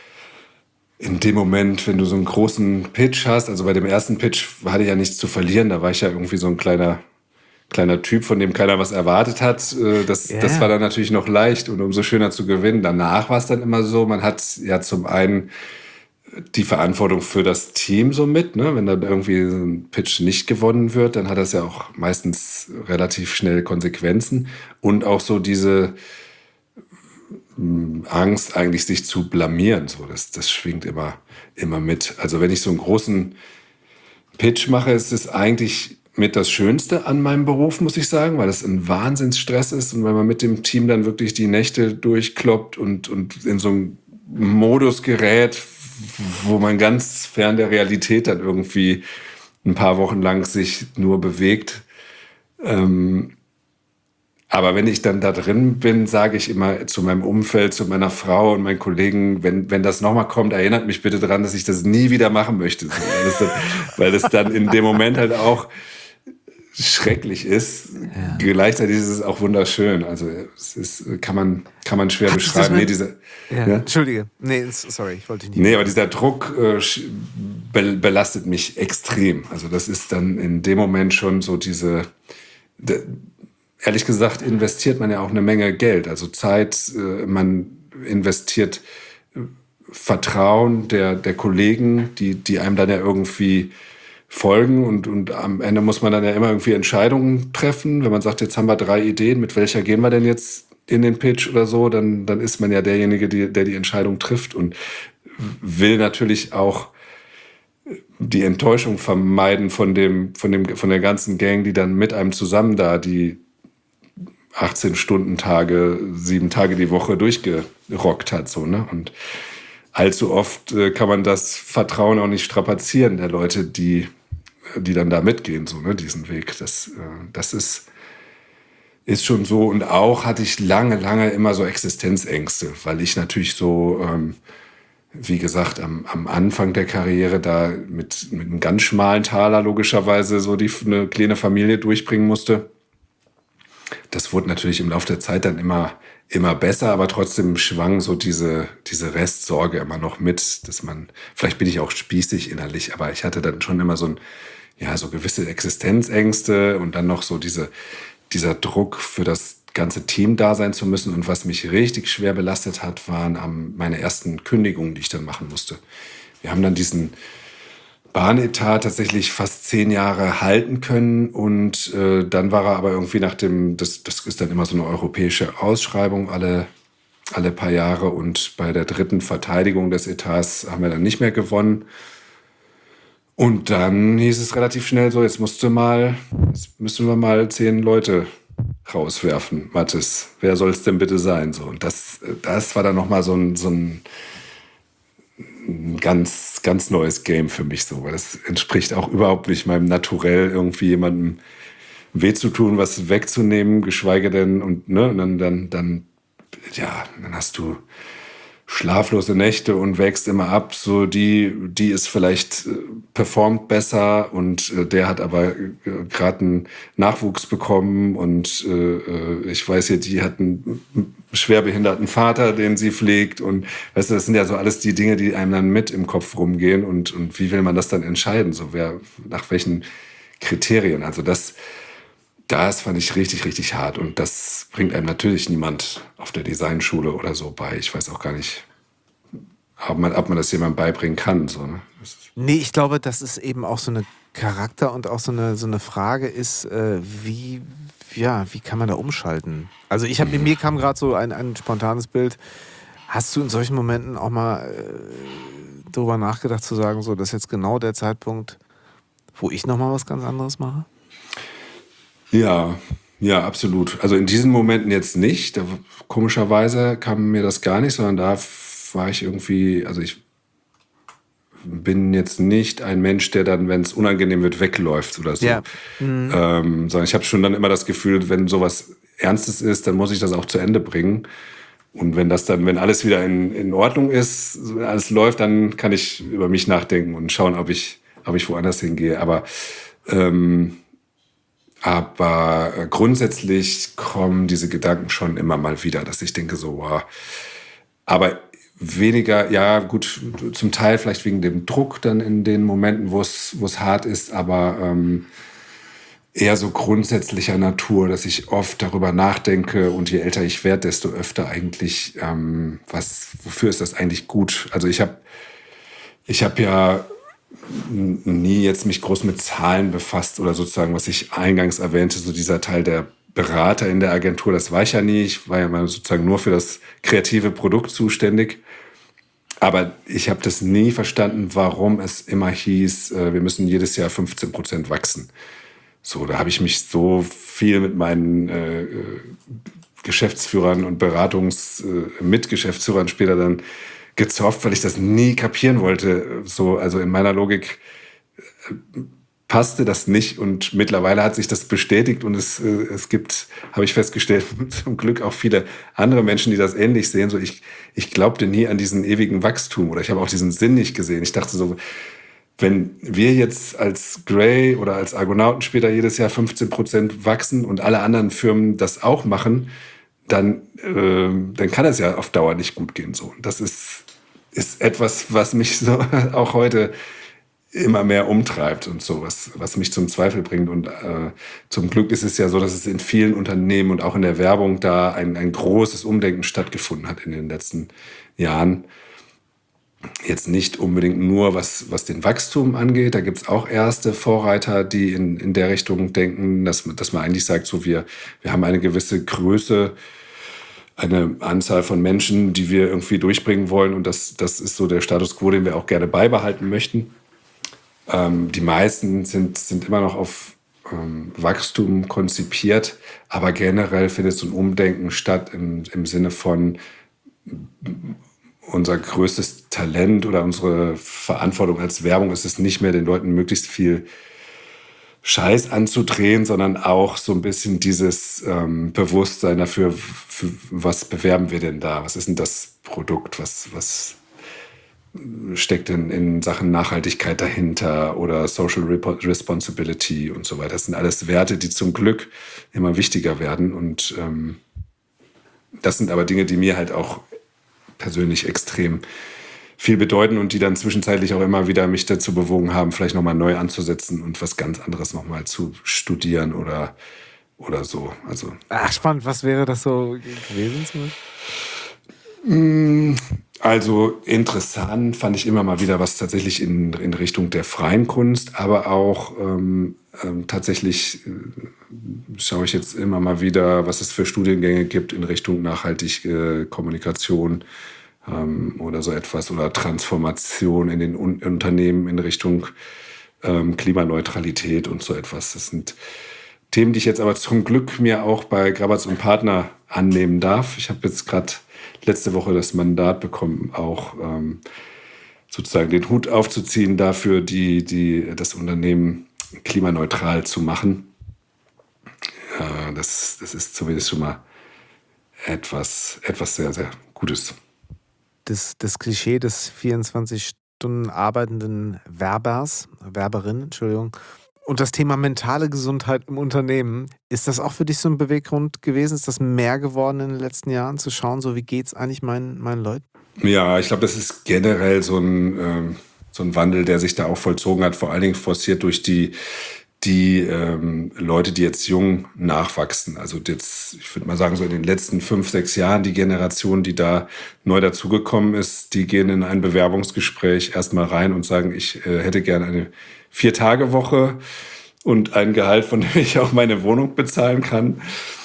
in dem Moment, wenn du so einen großen Pitch hast, also bei dem ersten Pitch hatte ich ja nichts zu verlieren, da war ich ja irgendwie so ein kleiner, kleiner Typ, von dem keiner was erwartet hat. Das, yeah. das war dann natürlich noch leicht und umso schöner zu gewinnen. Danach war es dann immer so, man hat ja zum einen die Verantwortung für das Team so mit, ne? Wenn dann irgendwie so ein Pitch nicht gewonnen wird, dann hat das ja auch meistens relativ schnell Konsequenzen und auch so diese mh, Angst, eigentlich sich zu blamieren, so das, das schwingt immer, immer mit. Also wenn ich so einen großen Pitch mache, ist es eigentlich mit das Schönste an meinem Beruf, muss ich sagen, weil das ein Wahnsinnsstress ist und weil man mit dem Team dann wirklich die Nächte durchkloppt und, und in so einen Modus gerät, wo man ganz fern der Realität dann irgendwie ein paar Wochen lang sich nur bewegt. Ähm, aber wenn ich dann da drin bin, sage ich immer zu meinem Umfeld, zu meiner Frau und meinen Kollegen, wenn, wenn das nochmal kommt, erinnert mich bitte daran, dass ich das nie wieder machen möchte. Weil das dann, weil das dann in dem Moment halt auch schrecklich ist. Ja. Gleichzeitig ist es auch wunderschön. Also es ist, kann man, kann man schwer Hat beschreiben. Nee, dieser, ja. Ja? Entschuldige. Nee, sorry, ich wollte dich nicht. Nee, aber dieser Druck äh, be- belastet mich extrem. Also das ist dann in dem Moment schon so diese, de, ehrlich gesagt, investiert man ja auch eine Menge Geld. Also Zeit, äh, man investiert Vertrauen der, der Kollegen, die, die einem dann ja irgendwie folgen und, und am Ende muss man dann ja immer irgendwie Entscheidungen treffen. Wenn man sagt, jetzt haben wir drei Ideen, mit welcher gehen wir denn jetzt in den Pitch oder so, dann, dann ist man ja derjenige, die, der die Entscheidung trifft und will natürlich auch die Enttäuschung vermeiden von dem, von dem, von der ganzen Gang, die dann mit einem zusammen da die achtzehn-Stunden-Tage, sieben Tage die Woche durchgerockt hat, so, ne? Und allzu oft äh, kann man das Vertrauen auch nicht strapazieren der Leute, die, die dann da mitgehen, so, ne, diesen Weg. Das, äh, das ist, ist schon so. Und auch hatte ich lange, lange immer so Existenzängste, weil ich natürlich so, ähm, wie gesagt, am, am Anfang der Karriere da mit, mit einem ganz schmalen Taler logischerweise so die, eine kleine Familie durchbringen musste. Das wurde natürlich im Laufe der Zeit dann immer, immer besser, aber trotzdem schwang so diese, diese Restsorge immer noch mit, dass man, vielleicht bin ich auch spießig innerlich, aber ich hatte dann schon immer so ein, ja, so gewisse Existenzängste und dann noch so diese, dieser Druck für das ganze Team da sein zu müssen. Und was mich richtig schwer belastet hat, waren am, meine ersten Kündigungen, die ich dann machen musste. Wir haben dann diesen Bahnetat tatsächlich fast zehn Jahre halten können und äh, dann war er aber irgendwie nach dem, das, das ist dann immer so eine europäische Ausschreibung alle, alle paar Jahre und bei der dritten Verteidigung des Etats haben wir dann nicht mehr gewonnen. Und dann hieß es relativ schnell so, jetzt musst du mal, jetzt müssen wir mal zehn Leute rauswerfen, Mathis. Wer soll es denn bitte sein? So, und das, das war dann nochmal so ein, so ein ein ganz, ganz neues Game für mich so, weil das entspricht auch überhaupt nicht meinem Naturell, irgendwie jemandem weh zu tun, was wegzunehmen, geschweige denn, und, ne, und dann, dann, dann, ja, dann hast du schlaflose Nächte und wächst immer ab, so die, die ist vielleicht äh, performt besser und äh, der hat aber äh, gerade einen Nachwuchs bekommen und äh, ich weiß ja, die hat einen schwerbehinderten Vater, den sie pflegt und weißt du, das sind ja so alles die Dinge, die einem dann mit im Kopf rumgehen und, und wie will man das dann entscheiden, so wer, nach welchen Kriterien, also das, das fand ich richtig, richtig hart und das bringt einem natürlich niemand auf der Designschule oder so bei. Ich weiß auch gar nicht, ob man, ob man das jemandem beibringen kann. So, ne? Das ist Nee, ich glaube, dass es eben auch so eine Charakter und auch so eine, so eine Frage ist, äh, wie, ja, wie kann man da umschalten? Also ich habe, mir kam gerade so ein, ein spontanes Bild. Hast du in solchen Momenten auch mal äh, darüber nachgedacht zu sagen, so, das ist jetzt genau der Zeitpunkt, wo ich nochmal was ganz anderes mache? Ja, ja, absolut. Also in diesen Momenten jetzt nicht. Da, komischerweise kam mir das gar nicht, sondern da war ich irgendwie, also ich bin jetzt nicht ein Mensch, der dann, wenn es unangenehm wird, wegläuft oder so. Ja. Mhm. Ähm, sondern ich habe schon dann immer das Gefühl, wenn sowas Ernstes ist, dann muss ich das auch zu Ende bringen. Und wenn das dann, wenn alles wieder in, in Ordnung ist, wenn alles läuft, dann kann ich über mich nachdenken und schauen, ob ich, ob ich woanders hingehe. Aber ähm, Aber grundsätzlich kommen diese Gedanken schon immer mal wieder, dass ich denke so, wow. Aber weniger, ja gut, zum Teil vielleicht wegen dem Druck dann in den Momenten, wo es wo es hart ist, aber ähm, eher so grundsätzlicher Natur, dass ich oft darüber nachdenke und je älter ich werde, desto öfter eigentlich, ähm, was, wofür ist das eigentlich gut? Also ich habe ich hab ja nie jetzt mich groß mit Zahlen befasst oder sozusagen, was ich eingangs erwähnte, so dieser Teil der Berater in der Agentur, das war ich ja nie. Ich war ja mal sozusagen nur für das kreative Produkt zuständig. Aber ich habe das nie verstanden, warum es immer hieß, wir müssen jedes Jahr fünfzehn Prozent wachsen. So, da habe ich mich so viel mit meinen äh, Geschäftsführern und Beratungs-, äh, Mitgeschäftsführern später dann gezofft, weil ich das nie kapieren wollte. So, also in meiner Logik äh, passte das nicht und mittlerweile hat sich das bestätigt und es, äh, es gibt, habe ich festgestellt, zum Glück auch viele andere Menschen, die das ähnlich sehen. So, ich, ich glaubte nie an diesen ewigen Wachstum oder ich habe auch diesen Sinn nicht gesehen. Ich dachte so, wenn wir jetzt als Grey oder als Argonauten später jedes Jahr fünfzehn Prozent wachsen und alle anderen Firmen das auch machen, dann, äh, dann kann es ja auf Dauer nicht gut gehen. So. Und das ist, ist etwas, was mich so auch heute immer mehr umtreibt und so, was, was mich zum Zweifel bringt. Und äh, zum Glück ist es ja so, dass es in vielen Unternehmen und auch in der Werbung da ein, ein großes Umdenken stattgefunden hat in den letzten Jahren. Jetzt nicht unbedingt nur, was, was den Wachstum angeht. Da gibt es auch erste Vorreiter, die in, in der Richtung denken, dass, dass man eigentlich sagt, so wir, wir haben eine gewisse Größe, eine Anzahl von Menschen, die wir irgendwie durchbringen wollen. Und das, das ist so der Status quo, den wir auch gerne beibehalten möchten. Ähm, die meisten sind, sind immer noch auf ähm, Wachstum konzipiert, aber generell findet so ein Umdenken statt im, im Sinne von unser größtes Talent oder unsere Verantwortung als Werbung ist es nicht mehr, den Leuten möglichst viel Scheiß anzudrehen, sondern auch so ein bisschen dieses ähm, Bewusstsein dafür, für, was bewerben wir denn da? Was ist denn das Produkt? Was, was steckt denn in Sachen Nachhaltigkeit dahinter oder Social Responsibility und so weiter? Das sind alles Werte, die zum Glück immer wichtiger werden. Und ähm, das sind aber Dinge, die mir halt auch persönlich extrem viel bedeuten und die dann zwischenzeitlich auch immer wieder mich dazu bewogen haben, vielleicht nochmal neu anzusetzen und was ganz anderes nochmal zu studieren oder, oder so. Also, Ach, spannend. Was wäre das so gewesen? also interessant fand ich immer mal wieder was tatsächlich in, in Richtung der freien Kunst, aber auch ähm, ähm, tatsächlich äh, schaue ich jetzt immer mal wieder, was es für Studiengänge gibt in Richtung nachhaltige äh, Kommunikation ähm, oder so etwas oder Transformation in den Un- Unternehmen in Richtung ähm, Klimaneutralität und so etwas. Das sind Themen, die ich jetzt aber zum Glück mir auch bei Grabatz und Partner annehmen darf. Ich habe jetzt gerade letzte Woche das Mandat bekommen, auch ähm, sozusagen den Hut aufzuziehen dafür, die, die, das Unternehmen klimaneutral zu machen. Äh, das, das ist zumindest schon mal etwas, etwas sehr, sehr Gutes. Das, das Klischee des vierundzwanzig Stunden arbeitenden Werbers, Werberin, Entschuldigung, und das Thema mentale Gesundheit im Unternehmen, ist das auch für dich so ein Beweggrund gewesen? Ist das mehr geworden in den letzten Jahren, zu schauen, so wie geht's eigentlich meinen, meinen Leuten? Ja, ich glaube, das ist generell so ein, ähm, so ein Wandel, der sich da auch vollzogen hat, vor allen Dingen forciert durch die, die ähm, Leute, die jetzt jung nachwachsen. Also jetzt, ich würde mal sagen, so in den letzten fünf, sechs Jahren, die Generation, die da neu dazugekommen ist, die gehen in ein Bewerbungsgespräch erstmal rein und sagen, ich äh, hätte gerne eine Vier-Tage-Woche und ein Gehalt, von dem ich auch meine Wohnung bezahlen kann.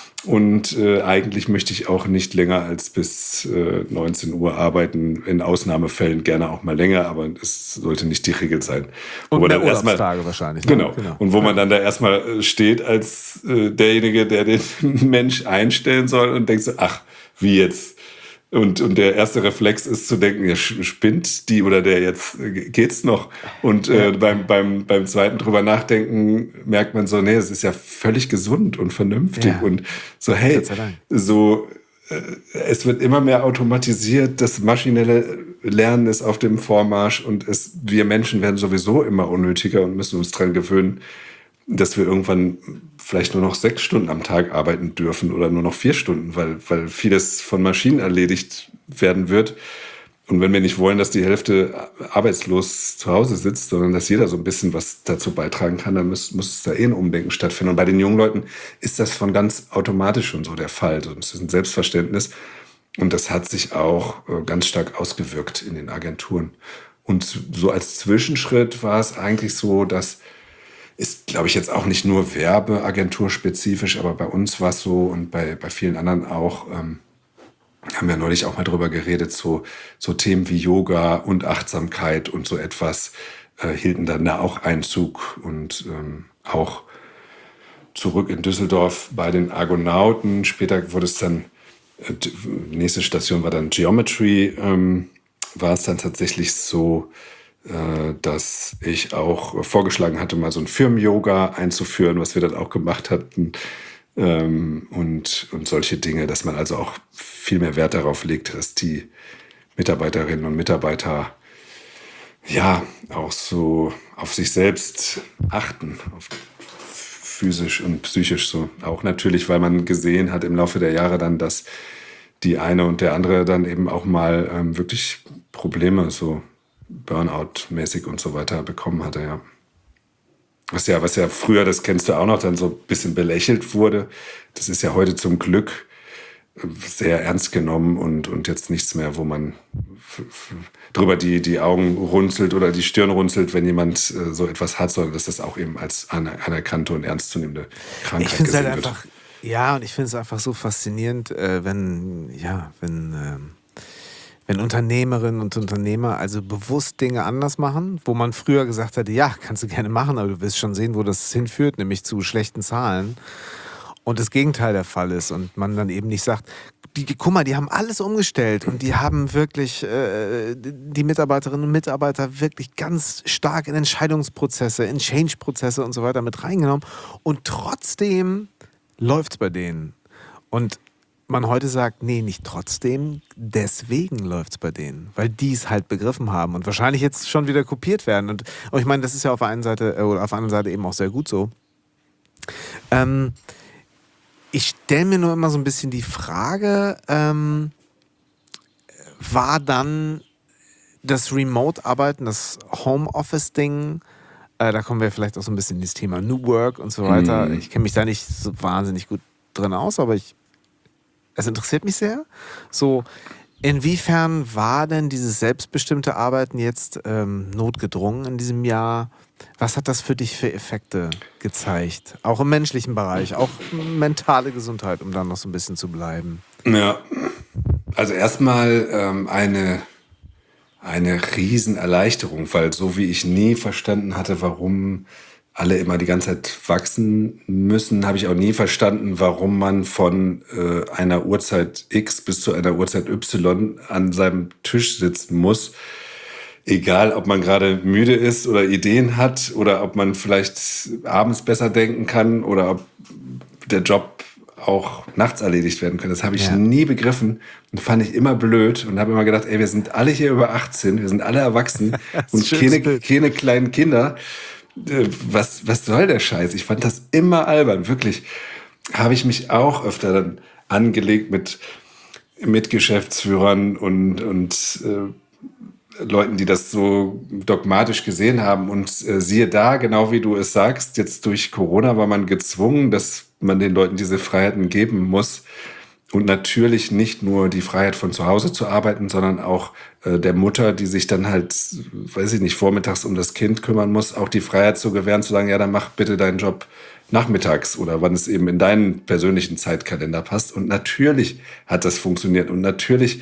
Und äh, eigentlich möchte ich auch nicht länger als bis äh, neunzehn Uhr arbeiten. In Ausnahmefällen gerne auch mal länger, aber es sollte nicht die Regel sein. Und Wo mehr dann erstmal, Urlaubstage wahrscheinlich. genau. Ne? Genau. Und wo man dann da erstmal steht als äh, derjenige, der den Mensch einstellen soll und denkt so, ach, wie jetzt? Und, und der erste Reflex ist zu denken, ja, spinnt die oder der jetzt, geht's noch? Und äh, beim, beim, beim zweiten drüber nachdenken merkt man so, nee, es ist ja völlig gesund und vernünftig. Ja. Und so, hey, Gott sei Dank. so, äh, es wird immer mehr automatisiert, das maschinelle Lernen ist auf dem Vormarsch und es, wir Menschen werden sowieso immer unnötiger und müssen uns dran gewöhnen, dass wir irgendwann vielleicht nur noch sechs Stunden am Tag arbeiten dürfen oder nur noch vier Stunden, weil, weil vieles von Maschinen erledigt werden wird. Und wenn wir nicht wollen, dass die Hälfte arbeitslos zu Hause sitzt, sondern dass jeder so ein bisschen was dazu beitragen kann, dann muss, muss es da eh ein Umdenken stattfinden. Und bei den jungen Leuten ist das von ganz automatisch schon so der Fall. Das ist ein Selbstverständnis. Und das hat sich auch ganz stark ausgewirkt in den Agenturen. Und so als Zwischenschritt war es eigentlich so, dass ist, glaube ich, jetzt auch nicht nur werbeagenturspezifisch, aber bei uns war es so und bei, bei vielen anderen auch, ähm, haben wir neulich auch mal drüber geredet, so, so Themen wie Yoga und Achtsamkeit und so etwas äh, hielten dann da auch Einzug und ähm, auch zurück in Düsseldorf bei den Argonauten. Später wurde es dann, äh, die nächste Station war dann Geometry, ähm, war es dann tatsächlich so, dass ich auch vorgeschlagen hatte, mal so ein Firmen-Yoga einzuführen, was wir dann auch gemacht hatten ähm, und, und solche Dinge, dass man also auch viel mehr Wert darauf legt, dass die Mitarbeiterinnen und Mitarbeiter ja auch so auf sich selbst achten, auf physisch und psychisch so. Auch natürlich, weil man gesehen hat im Laufe der Jahre dann, dass die eine und der andere dann eben auch mal ähm, wirklich Probleme so Burnout-mäßig und so weiter bekommen hatte, ja. Was ja, was ja früher, das kennst du auch noch, dann so ein bisschen belächelt wurde. Das ist ja heute zum Glück sehr ernst genommen und, und jetzt nichts mehr, wo man f- f- drüber die, die Augen runzelt oder die Stirn runzelt, wenn jemand äh, so etwas hat, sondern dass das auch eben als aner- anerkannte und ernstzunehmende Krankheit Ich finde es halt gesehen wird. einfach, ja, und ich finde es einfach so faszinierend, äh, wenn, ja, wenn, ähm, wenn Unternehmerinnen und Unternehmer also bewusst Dinge anders machen, wo man früher gesagt hätte, ja, kannst du gerne machen, aber du wirst schon sehen, wo das hinführt, nämlich zu schlechten Zahlen. Und das Gegenteil der Fall ist und man dann eben nicht sagt, die, die, guck mal, die haben alles umgestellt und die haben wirklich äh, die Mitarbeiterinnen und Mitarbeiter wirklich ganz stark in Entscheidungsprozesse, in Change-Prozesse und so weiter mit reingenommen und trotzdem läuft es bei denen. Und man heute sagt, nee, nicht trotzdem, deswegen läuft es bei denen, weil die es halt begriffen haben und wahrscheinlich jetzt schon wieder kopiert werden. Und, und ich meine, das ist ja auf der einen Seite, äh, oder auf der anderen Seite eben auch sehr gut so. Ähm, Ich stelle mir nur immer so ein bisschen die Frage, ähm, war dann das Remote-Arbeiten, das Homeoffice-Ding, äh, da kommen wir vielleicht auch so ein bisschen in das Thema New Work und so weiter. Mhm. Ich kenne mich da nicht so wahnsinnig gut drin aus, aber ich, es interessiert mich sehr. So, inwiefern war denn dieses selbstbestimmte Arbeiten jetzt ähm, notgedrungen in diesem Jahr? Was hat das für dich für Effekte gezeigt? Auch im menschlichen Bereich, auch mentale Gesundheit, um da noch so ein bisschen zu bleiben. Ja, also erstmal ähm, eine, eine Riesenerleichterung, weil so wie ich nie verstanden hatte, warum alle immer die ganze Zeit wachsen müssen, habe ich auch nie verstanden, warum man von äh, einer Uhrzeit X bis zu einer Uhrzeit Y an seinem Tisch sitzen muss. Egal, ob man gerade müde ist oder Ideen hat oder ob man vielleicht abends besser denken kann oder ob der Job auch nachts erledigt werden kann. Das habe ich Ja. nie begriffen und fand ich immer blöd und habe immer gedacht, ey, wir sind alle hier über achtzehn, wir sind alle erwachsen Das ist und ein schönes keine, Bild. keine kleinen Kinder. Äh, Was, was soll der Scheiß? Ich fand das immer albern, wirklich. Habe ich mich auch öfter dann angelegt mit, mit Geschäftsführern und, und äh, Leuten, die das so dogmatisch gesehen haben. Und äh, siehe da, genau wie du es sagst, jetzt durch Corona war man gezwungen, dass man den Leuten diese Freiheiten geben muss. Und natürlich nicht nur die Freiheit von zu Hause zu arbeiten, sondern auch äh, der Mutter, die sich dann halt, weiß ich nicht, vormittags um das Kind kümmern muss, auch die Freiheit zu gewähren, zu sagen, ja, dann mach bitte deinen Job nachmittags oder wann es eben in deinen persönlichen Zeitkalender passt. Und natürlich hat das funktioniert. Und natürlich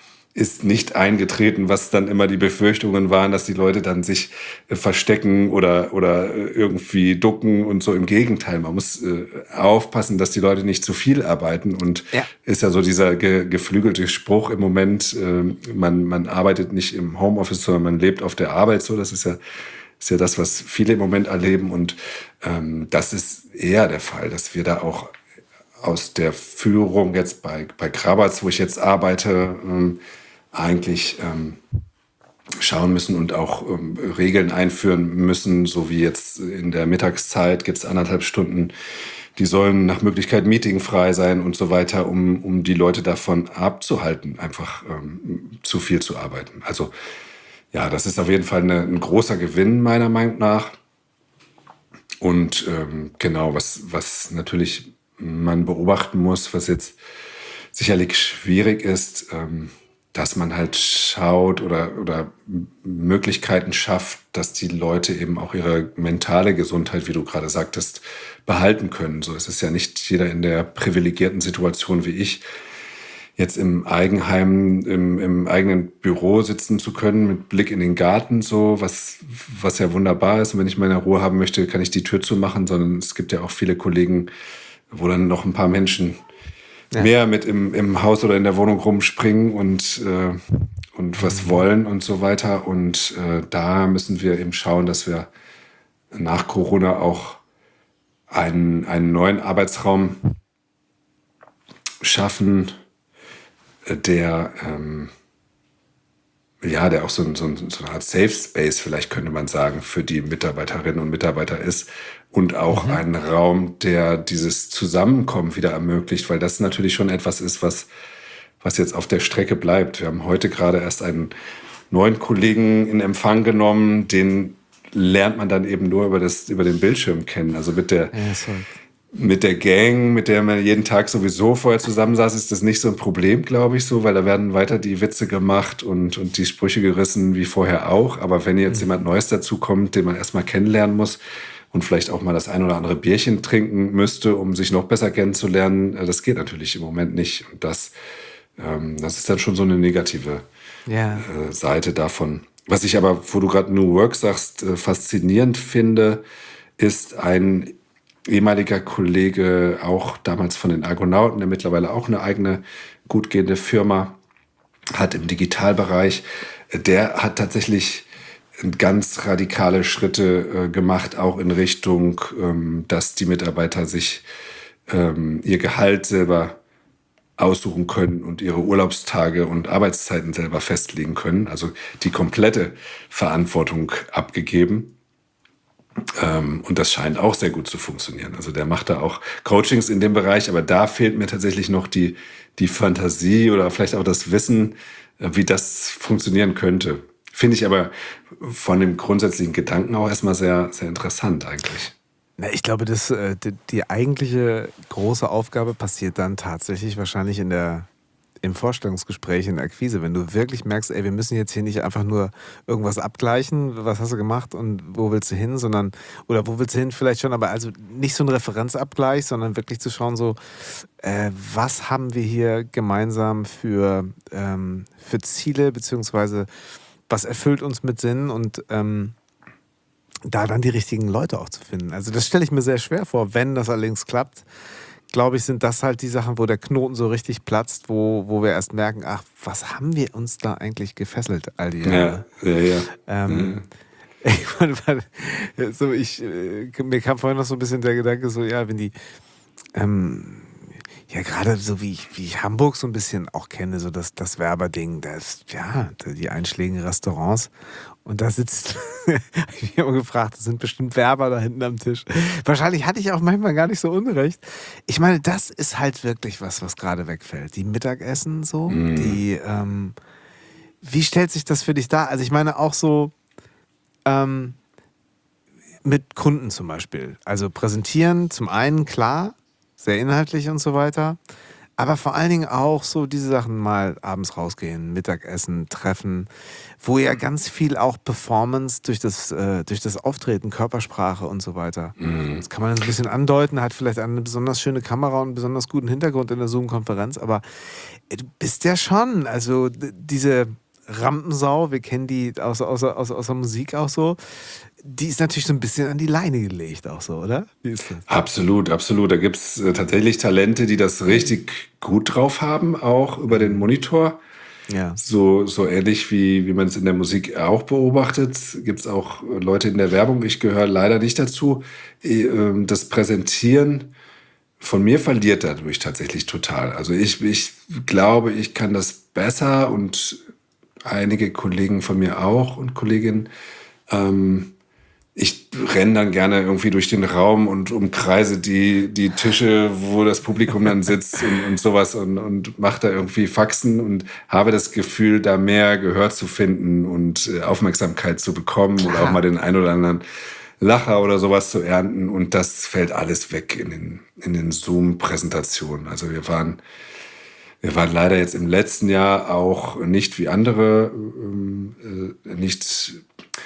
ist nicht eingetreten, was dann immer die Befürchtungen waren, dass die Leute dann sich äh, verstecken oder, oder äh, irgendwie ducken und so. Im Gegenteil, man muss äh, aufpassen, dass die Leute nicht zu viel arbeiten. Und Ja. ist ja so dieser ge geflügelte Spruch im Moment, äh, man, man arbeitet nicht im Homeoffice, sondern man lebt auf der Arbeit. So, das ist ja, ist ja das, was viele im Moment erleben. Und ähm, das ist eher der Fall, dass wir da auch aus der Führung jetzt bei, bei Krabatz, wo ich jetzt arbeite, ähm, eigentlich ähm, schauen müssen und auch ähm, Regeln einführen müssen, so wie jetzt in der Mittagszeit gibt es anderthalb Stunden, die sollen nach Möglichkeit meetingfrei sein und so weiter, um, um die Leute davon abzuhalten, einfach ähm, zu viel zu arbeiten. Also ja, das ist auf jeden Fall eine, ein großer Gewinn meiner Meinung nach. Und ähm, genau, was, was natürlich man beobachten muss, was jetzt sicherlich schwierig ist, ähm, dass man halt schaut oder, oder Möglichkeiten schafft, dass die Leute eben auch ihre mentale Gesundheit, wie du gerade sagtest, behalten können. So, es ist ja nicht jeder in der privilegierten Situation wie ich, jetzt im Eigenheim, im, im eigenen Büro sitzen zu können, mit Blick in den Garten, so, was, was ja wunderbar ist. Und wenn ich meine Ruhe haben möchte, kann ich die Tür zumachen, sondern es gibt ja auch viele Kollegen, wo dann noch ein paar Menschen Ja. mehr mit im, im Haus oder in der Wohnung rumspringen und, äh, und was wollen und so weiter. Und äh, da müssen wir eben schauen, dass wir nach Corona auch einen, einen neuen Arbeitsraum schaffen, der, ähm, ja, der auch so, ein, so, ein, so eine Art Safe Space, vielleicht könnte man sagen, für die Mitarbeiterinnen und Mitarbeiter ist. Und auch mhm. ein Raum, der dieses Zusammenkommen wieder ermöglicht, weil das natürlich schon etwas ist, was, was jetzt auf der Strecke bleibt. Wir haben heute gerade erst einen neuen Kollegen in Empfang genommen, den lernt man dann eben nur über, das, über den Bildschirm kennen. Also mit der, Ja, sorry. mit der Gang, mit der man jeden Tag sowieso vorher zusammensaß, ist das nicht so ein Problem, glaube ich, so, weil da werden weiter die Witze gemacht und, und die Sprüche gerissen wie vorher auch. Aber wenn jetzt jemand Neues dazukommt, den man erstmal kennenlernen muss und vielleicht auch mal das ein oder andere Bierchen trinken müsste, um sich noch besser kennenzulernen, äh, das geht natürlich im Moment nicht. Und das, ähm, das ist dann schon so eine negative Ja. äh, Seite davon. Was ich aber, wo du gerade New Work sagst, äh, faszinierend finde, ist ein ehemaliger Kollege, auch damals von den Argonauten, der mittlerweile auch eine eigene gut gehende Firma hat im Digitalbereich. Der hat tatsächlich ganz radikale Schritte äh, gemacht, auch in Richtung, ähm, dass die Mitarbeiter sich ähm, ihr Gehalt selber aussuchen können und ihre Urlaubstage und Arbeitszeiten selber festlegen können. Also die komplette Verantwortung abgegeben. Ähm, und das scheint auch sehr gut zu funktionieren. Also der macht da auch Coachings in dem Bereich, aber da fehlt mir tatsächlich noch die, die Fantasie oder vielleicht auch das Wissen, äh, wie das funktionieren könnte. Finde ich aber von dem grundsätzlichen Gedanken auch erstmal sehr, sehr interessant eigentlich. Na, ich glaube, das, äh, die, die eigentliche große Aufgabe passiert dann tatsächlich wahrscheinlich in der, im Vorstellungsgespräch, in der Akquise, wenn du wirklich merkst, ey, wir müssen jetzt hier nicht einfach nur irgendwas abgleichen, was hast du gemacht und wo willst du hin, sondern, oder wo willst du hin vielleicht schon, aber also nicht so ein Referenzabgleich, sondern wirklich zu schauen, so, äh, was haben wir hier gemeinsam für, ähm, für Ziele, beziehungsweise was erfüllt uns mit Sinn und ähm, da dann die richtigen Leute auch zu finden. Also das stelle ich mir sehr schwer vor. Wenn das allerdings klappt, glaube ich, sind das halt die Sachen, wo der Knoten so richtig platzt, wo, wo wir erst merken, ach, was haben wir uns da eigentlich gefesselt all die Jahre? Ja, ja, ja. Ähm, ich meine, so ich, äh, mir kam vorhin noch so ein bisschen der Gedanke, so ja, wenn die ähm, ja, gerade so wie ich, wie ich Hamburg so ein bisschen auch kenne, so das, das Werberding, das, ja, die einschlägigen Restaurants. Und da sitzt, hab ich mich immer gefragt, das sind bestimmt Werber da hinten am Tisch. Wahrscheinlich hatte ich auch manchmal gar nicht so Unrecht. Ich meine, das ist halt wirklich was, was gerade wegfällt. Die Mittagessen so, Mm. die, ähm, wie stellt sich das für dich dar? Also ich meine auch so, ähm, mit Kunden zum Beispiel. Also präsentieren zum einen, klar, sehr inhaltlich und so weiter. Aber vor allen Dingen auch so diese Sachen mal abends rausgehen, Mittagessen, Treffen, wo ja ganz viel auch Performance durch das, äh, durch das Auftreten, Körpersprache und so weiter. Mhm. Das kann man ein bisschen andeuten, hat vielleicht eine besonders schöne Kamera und einen besonders guten Hintergrund in der Zoom-Konferenz, aber du bist ja schon, also d- diese Rampensau, wir kennen die aus, aus, aus, aus der Musik auch so, die ist natürlich so ein bisschen an die Leine gelegt auch so, oder? Wie ist das? Absolut, absolut. Da gibt es äh, tatsächlich Talente, die das richtig gut drauf haben, auch über den Monitor. Ja. So, so ähnlich wie, wie man es in der Musik auch beobachtet, gibt es auch äh, Leute in der Werbung. Ich gehöre leider nicht dazu. Eh, ähm, Das Präsentieren von mir verliert dadurch tatsächlich total. Also ich, ich glaube, ich kann das besser und einige Kollegen von mir auch und Kolleginnen. Ähm, ich renne dann gerne irgendwie durch den Raum und umkreise die, die Tische, wo das Publikum dann sitzt und, und sowas und, und mache da irgendwie Faxen und habe das Gefühl, da mehr Gehör zu finden und äh, Aufmerksamkeit zu bekommen oder auch mal den ein oder anderen Lacher oder sowas zu ernten. Und das fällt alles weg in den, in den Zoom-Präsentationen. Also wir waren, wir waren leider jetzt im letzten Jahr auch nicht wie andere, ähm, äh, nicht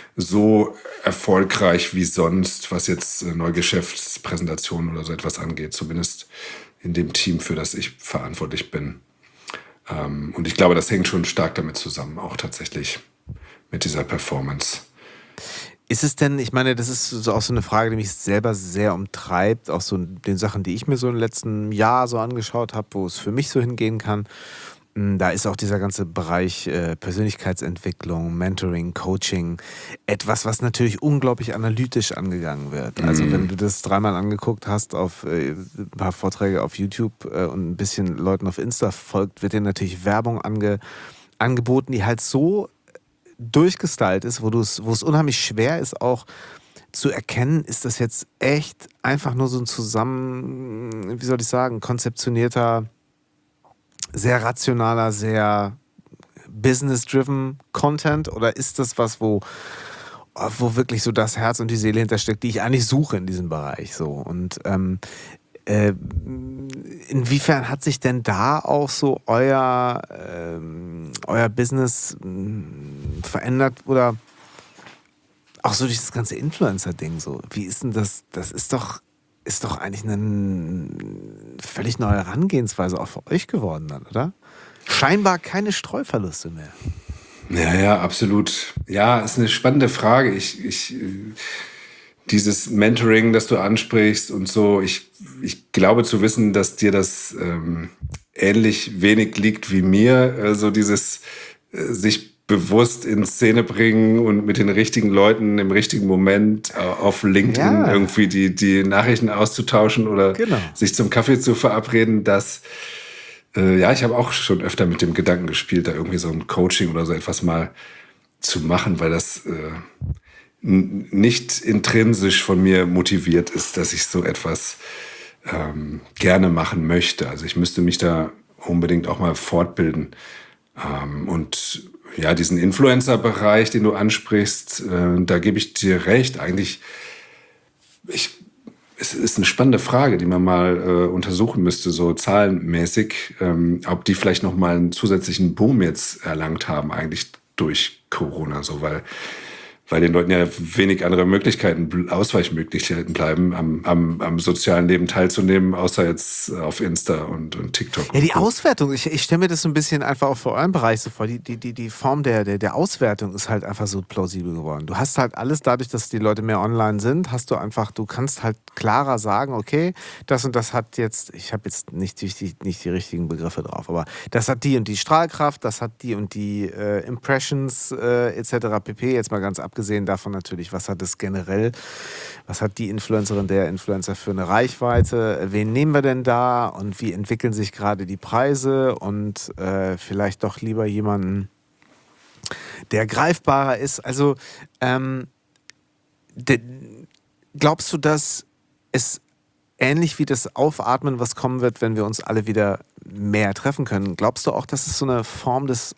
so erfolgreich wie sonst, was jetzt äh, Neugeschäftspräsentationen oder so etwas angeht, zumindest in dem Team, für das ich verantwortlich bin. Ähm, und ich glaube, das hängt schon stark damit zusammen, auch tatsächlich mit dieser Performance. Ist es denn, ich meine, das ist so auch so eine Frage, die mich selber sehr umtreibt, auch so den Sachen, die ich mir so im letzten Jahr so angeschaut habe, wo es für mich so hingehen kann. Mm, Da ist auch dieser ganze Bereich äh, Persönlichkeitsentwicklung, Mentoring, Coaching etwas, was natürlich unglaublich analytisch angegangen wird. Also Mhm. wenn du das dreimal angeguckt hast auf äh, ein paar Vorträge auf YouTube äh, und ein bisschen Leuten auf Insta folgt, wird dir natürlich Werbung ange, angeboten, die halt so durchgestylt ist, wo du es, wo es unheimlich schwer ist, auch zu erkennen, ist das jetzt echt einfach nur so ein zusammen, wie soll ich sagen, konzeptionierter, sehr rationaler, sehr business-driven Content oder ist das was, wo, wo wirklich so das Herz und die Seele hintersteckt, die ich eigentlich suche in diesem Bereich so und ähm, Äh, inwiefern hat sich denn da auch so euer, ähm, euer Business mh, verändert oder auch so durch das ganze Influencer-Ding so? Wie ist denn das? Das ist doch, ist doch eigentlich eine völlig neue Herangehensweise auch für euch geworden dann, oder? Scheinbar keine Streuverluste mehr. Ja, ja, absolut. Ja, ist eine spannende Frage. Ich, ich, äh, dieses Mentoring, das du ansprichst und so, ich, ich glaube zu wissen, dass dir das ähm, ähnlich wenig liegt wie mir. Äh, so dieses äh, sich bewusst in Szene bringen und mit den richtigen Leuten im richtigen Moment äh, auf LinkedIn Ja. irgendwie die, die Nachrichten auszutauschen oder Genau. sich zum Kaffee zu verabreden, das Äh, ja, ich habe auch schon öfter mit dem Gedanken gespielt, da irgendwie so ein Coaching oder so etwas mal zu machen, weil das äh, n- nicht intrinsisch von mir motiviert ist, dass ich so etwas ähm, gerne machen möchte. Also ich müsste mich da unbedingt auch mal fortbilden. Ähm, und ja, diesen Influencer-Bereich, den du ansprichst, äh, da gebe ich dir recht. Eigentlich, ich es ist eine spannende Frage, die man mal äh, untersuchen müsste, so zahlenmäßig, ähm, ob die vielleicht noch mal einen zusätzlichen Boom jetzt erlangt haben, eigentlich durch Corona, so, weil, weil den Leuten ja wenig andere Möglichkeiten, Ausweichmöglichkeiten bleiben, am, am, am sozialen Leben teilzunehmen, außer jetzt auf Insta und, und TikTok. Ja, und die Co. Auswertung, ich, ich stelle mir das so ein bisschen einfach auch für euren Bereich so vor. Die, die, die, die Form der, der, der Auswertung ist halt einfach so plausibel geworden. Du hast halt alles dadurch, dass die Leute mehr online sind, hast du einfach, du kannst halt klarer sagen, okay, das und das hat jetzt, ich habe jetzt nicht die, nicht die richtigen Begriffe drauf, aber das hat die und die Strahlkraft, das hat die und die äh, Impressions äh, et cetera pp. Jetzt mal ganz abgesehen davon natürlich, was hat es generell, was hat die Influencerin, der Influencer für eine Reichweite, wen nehmen wir denn da und wie entwickeln sich gerade die Preise und äh, vielleicht doch lieber jemanden, der greifbarer ist. Also ähm, de, glaubst du, dass es ähnlich wie das Aufatmen, was kommen wird, wenn wir uns alle wieder mehr treffen können, glaubst du auch, dass es so eine Form des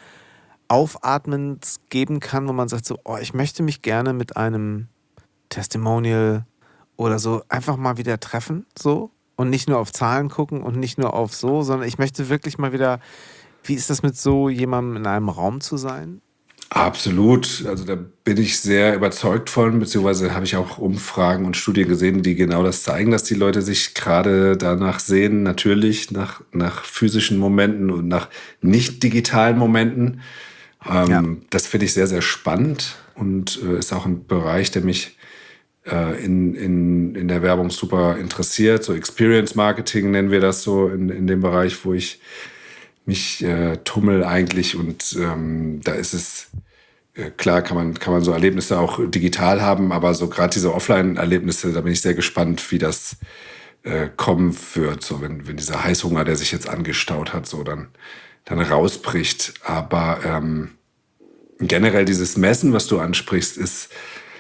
Aufatmens geben kann, wo man sagt so, oh, ich möchte mich gerne mit einem Testimonial oder so einfach mal wieder treffen, so, und nicht nur auf Zahlen gucken und nicht nur auf so, sondern ich möchte wirklich mal wieder, wie ist das mit so jemandem in einem Raum zu sein? Absolut. Also da bin ich sehr überzeugt von, beziehungsweise habe ich auch Umfragen und Studien gesehen, die genau das zeigen, dass die Leute sich gerade danach sehen, natürlich nach, nach physischen Momenten und nach nicht digitalen Momenten. Ähm, Ja. Das finde ich sehr, sehr spannend und äh, ist auch ein Bereich, der mich äh, in, in, in der Werbung super interessiert. So Experience Marketing nennen wir das so in, in dem Bereich, wo ich mich äh, tummel eigentlich. Und ähm, da ist es, äh, klar kann man, kann man so Erlebnisse auch digital haben, aber so gerade diese Offline-Erlebnisse, da bin ich sehr gespannt, wie das äh, kommen wird. So wenn, wenn dieser Heißhunger, der sich jetzt angestaut hat, so dann, dann rausbricht. Aber ähm, generell dieses Messen, was du ansprichst, ist,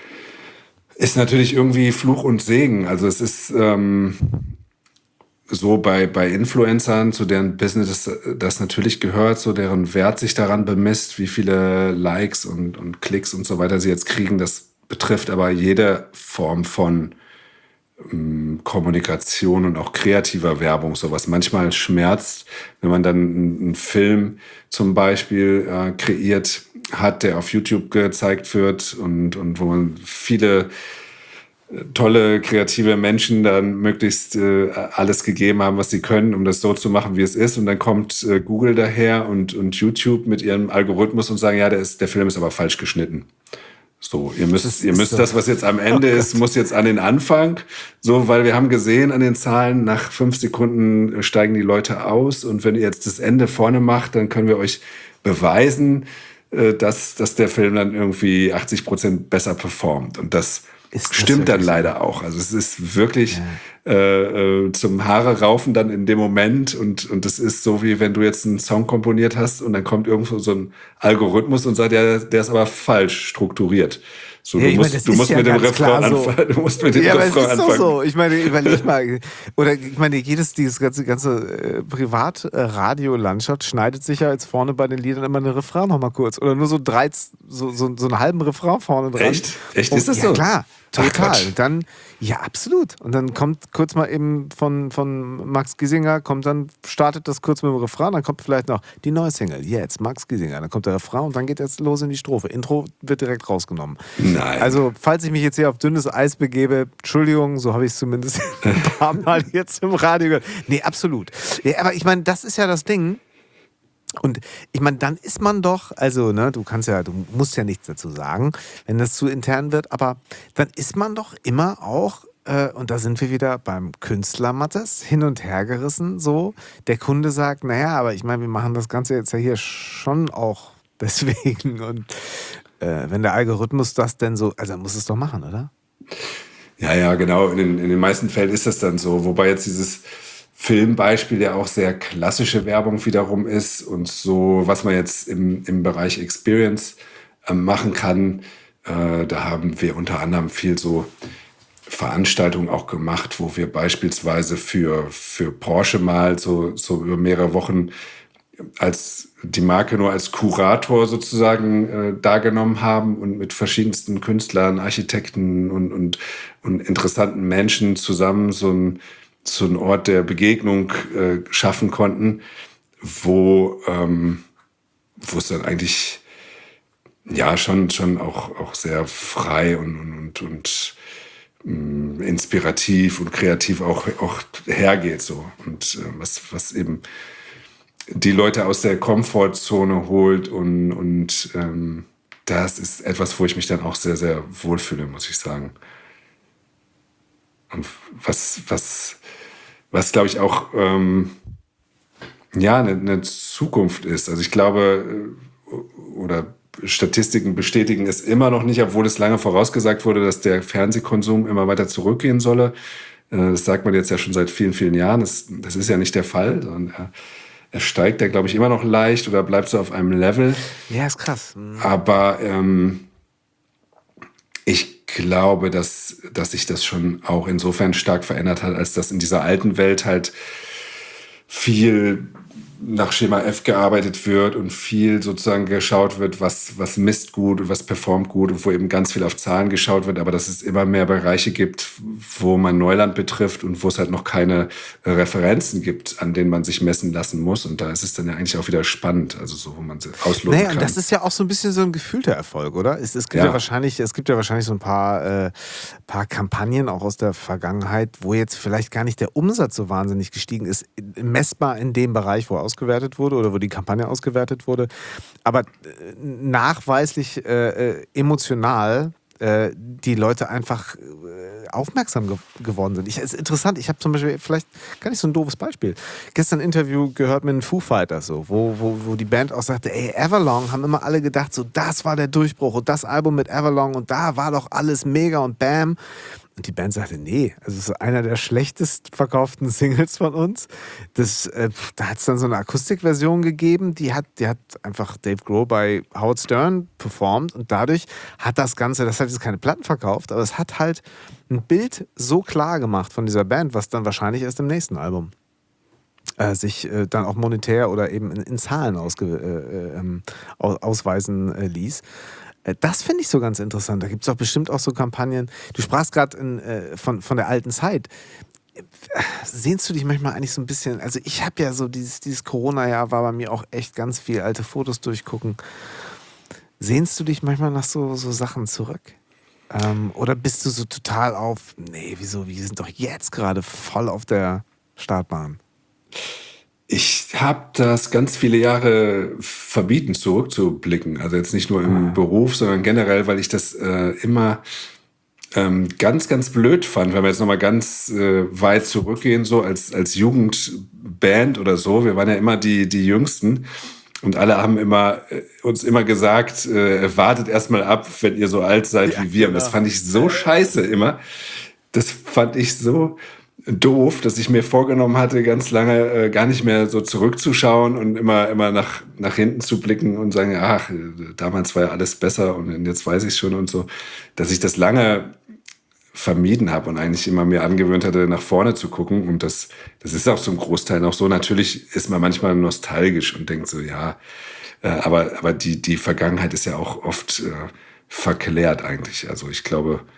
ist natürlich irgendwie Fluch und Segen. Also es ist ähm, so bei, bei Influencern, zu deren Business das, das natürlich gehört, so deren Wert sich daran bemisst, wie viele Likes und, und Klicks und so weiter sie jetzt kriegen. Das betrifft aber jede Form von ähm, Kommunikation und auch kreativer Werbung, so was manchmal schmerzt, wenn man dann einen, einen Film zum Beispiel äh, kreiert hat, der auf YouTube gezeigt wird und, und wo man viele tolle, kreative Menschen dann möglichst äh, alles gegeben haben, was sie können, um das so zu machen, wie es ist. Und dann kommt äh, Google daher und, und YouTube mit ihrem Algorithmus und sagen, ja, der, ist, der Film ist aber falsch geschnitten. So, ihr müsst, Das ihr ist müsst so. das, was jetzt am Ende Oh ist, Gott. muss jetzt an den Anfang. So, weil wir haben gesehen an den Zahlen, nach fünf Sekunden steigen die Leute aus. Und wenn ihr jetzt das Ende vorne macht, dann können wir euch beweisen, äh, dass, dass der Film dann irgendwie achtzig Prozent besser performt. Und das Ist das stimmt dann wirklich so? leider auch. Also es ist wirklich äh, äh, zum Haare raufen dann in dem Moment. Und, und das ist so, wie wenn du jetzt einen Song komponiert hast und dann kommt irgendwo so ein Algorithmus und sagt, ja, der ist aber falsch strukturiert. So, Ja, du ich meine, musst, das du ist musst ja mit dem ganz klar Refrain so. anfangen. Du musst mit dem Ja, aber es Refrain ist doch anfangen. so. Ich meine, überleg mal. Oder ich meine, jedes, dieses ganze, ganze äh, Privat-Radio-Landschaft schneidet sich ja jetzt vorne bei den Liedern immer einen Refrain nochmal kurz. Oder nur so drei, so, so, so einen halben Refrain vorne dran. Echt? Echt? Um, Ist das ja, so? klar. Ach, Total. Quatsch. Und dann, ja, absolut. Und dann kommt kurz mal eben von, von Max Giesinger, kommt dann, startet das kurz mit dem Refrain, dann kommt vielleicht noch die neue Single, jetzt Max Giesinger. Dann kommt der Refrain und dann geht es los in die Strophe. Intro wird direkt rausgenommen. Nein. Also, falls ich mich jetzt hier auf dünnes Eis begebe, Entschuldigung, so habe ich es zumindest ein paar Mal jetzt im Radio gehört. Nee, absolut. Ja, aber ich meine, das ist ja das Ding. Und ich meine, dann ist man doch, also, ne, du kannst ja, du musst ja nichts dazu sagen, wenn das zu intern wird, aber dann ist man doch immer auch, äh, und da sind wir wieder beim Künstler Mattes, hin und her gerissen, so. Der Kunde sagt, naja, aber ich meine, wir machen das Ganze jetzt ja hier schon auch deswegen. Und äh, wenn der Algorithmus das denn so, also muss es doch machen, oder? Ja, ja, genau. In den, in den meisten Fällen ist das dann so. Wobei jetzt dieses Filmbeispiel ja auch sehr klassische Werbung wiederum ist und so, was man jetzt im, im Bereich Experience äh, machen kann. Äh, da haben wir unter anderem viel so Veranstaltungen auch gemacht, wo wir beispielsweise für, für Porsche mal so, so über mehrere Wochen als die Marke nur als Kurator sozusagen äh, dargenommen haben und mit verschiedensten Künstlern, Architekten und, und, und interessanten Menschen zusammen so ein so einen Ort der Begegnung äh, schaffen konnten, wo ähm, wo es dann eigentlich ja schon schon auch auch sehr frei und und und, und äh, inspirativ und kreativ auch auch hergeht so und äh, was was eben die Leute aus der Komfortzone holt und und ähm, das ist etwas, wo ich mich dann auch sehr sehr wohlfühle, muss ich sagen. Und was was Was, glaube ich, auch ähm, ja, eine, eine Zukunft ist. Also ich glaube, oder Statistiken bestätigen es immer noch nicht, obwohl es lange vorausgesagt wurde, dass der Fernsehkonsum immer weiter zurückgehen solle. Das sagt man jetzt ja schon seit vielen, vielen Jahren. Das, das ist ja nicht der Fall, sondern er, er steigt ja, glaube ich, immer noch leicht oder bleibt so auf einem Level. Ja, ist krass. Mhm. Aber ähm, ich glaube, dass, dass sich das schon auch insofern stark verändert hat, als dass in dieser alten Welt halt viel nach Schema F gearbeitet wird und viel sozusagen geschaut wird, was, was misst gut und was performt gut und wo eben ganz viel auf Zahlen geschaut wird, aber dass es immer mehr Bereiche gibt, wo man Neuland betrifft und wo es halt noch keine Referenzen gibt, an denen man sich messen lassen muss. Und da ist es dann ja eigentlich auch wieder spannend, also so, wo man sie ausloten naja, kann. Und das ist ja auch so ein bisschen so ein gefühlter Erfolg, oder? Es, es, gibt, Ja. ja wahrscheinlich, es gibt ja wahrscheinlich so ein paar, äh, paar Kampagnen auch aus der Vergangenheit, wo jetzt vielleicht gar nicht der Umsatz so wahnsinnig gestiegen ist, messbar in dem Bereich, wo ausgewertet wurde oder wo die Kampagne ausgewertet wurde, aber äh, nachweislich äh, emotional äh, die Leute einfach äh, aufmerksam ge- geworden sind. Ich, es ist interessant, ich habe zum Beispiel, vielleicht gar nicht so ein doofes Beispiel, gestern ein Interview gehört mit den Foo Fighters, so, wo, wo, wo die Band auch sagte, ey, Everlong, haben immer alle gedacht, so, das war der Durchbruch und das Album mit Everlong und da war doch alles mega und bam. Und die Band sagte, nee, also es ist einer der schlechtest verkauften Singles von uns. Das, äh, da hat es dann so eine Akustikversion gegeben, die hat, die hat einfach Dave Grohl bei Howard Stern performt und dadurch hat das Ganze, das hat jetzt keine Platten verkauft, aber es hat halt ein Bild so klar gemacht von dieser Band, was dann wahrscheinlich erst im nächsten Album äh, sich äh, dann auch monetär oder eben in, in Zahlen ausge, äh, äh, ausweisen äh, ließ. Das finde ich so ganz interessant. Da gibt es doch bestimmt auch so Kampagnen. Du sprachst gerade äh, von, von der alten Zeit. Sehnst du dich manchmal eigentlich so ein bisschen, also ich habe ja so, dieses, dieses Corona-Jahr war bei mir auch echt ganz viel alte Fotos durchgucken. Sehnst du dich manchmal nach so, so Sachen zurück? Ähm, oder bist du so total auf, nee, wieso, wir sind doch jetzt gerade voll auf der Startbahn? Ich habe das ganz viele Jahre verbieten, zurückzublicken. Also jetzt nicht nur im Ah. Beruf, sondern generell, weil ich das äh, immer ähm, ganz, ganz blöd fand. Wenn wir jetzt nochmal ganz äh, weit zurückgehen, so als, als Jugendband oder so. Wir waren ja immer die, die Jüngsten. Und alle haben immer, äh, uns immer gesagt, äh, wartet erst mal ab, wenn ihr so alt seid Ja, wie wir. Und das genau. fand ich so scheiße immer. Das fand ich so doof, dass ich mir vorgenommen hatte, ganz lange äh, gar nicht mehr so zurückzuschauen und immer, immer nach, nach hinten zu blicken und sagen, ach, damals war ja alles besser und jetzt weiß ich schon und so, dass ich das lange vermieden habe und eigentlich immer mir angewöhnt hatte, nach vorne zu gucken. Und das, das ist auch zum Großteil noch so. Natürlich ist man manchmal nostalgisch und denkt so, ja, äh, aber, aber die, die Vergangenheit ist ja auch oft äh, verklärt eigentlich. Also ich glaube,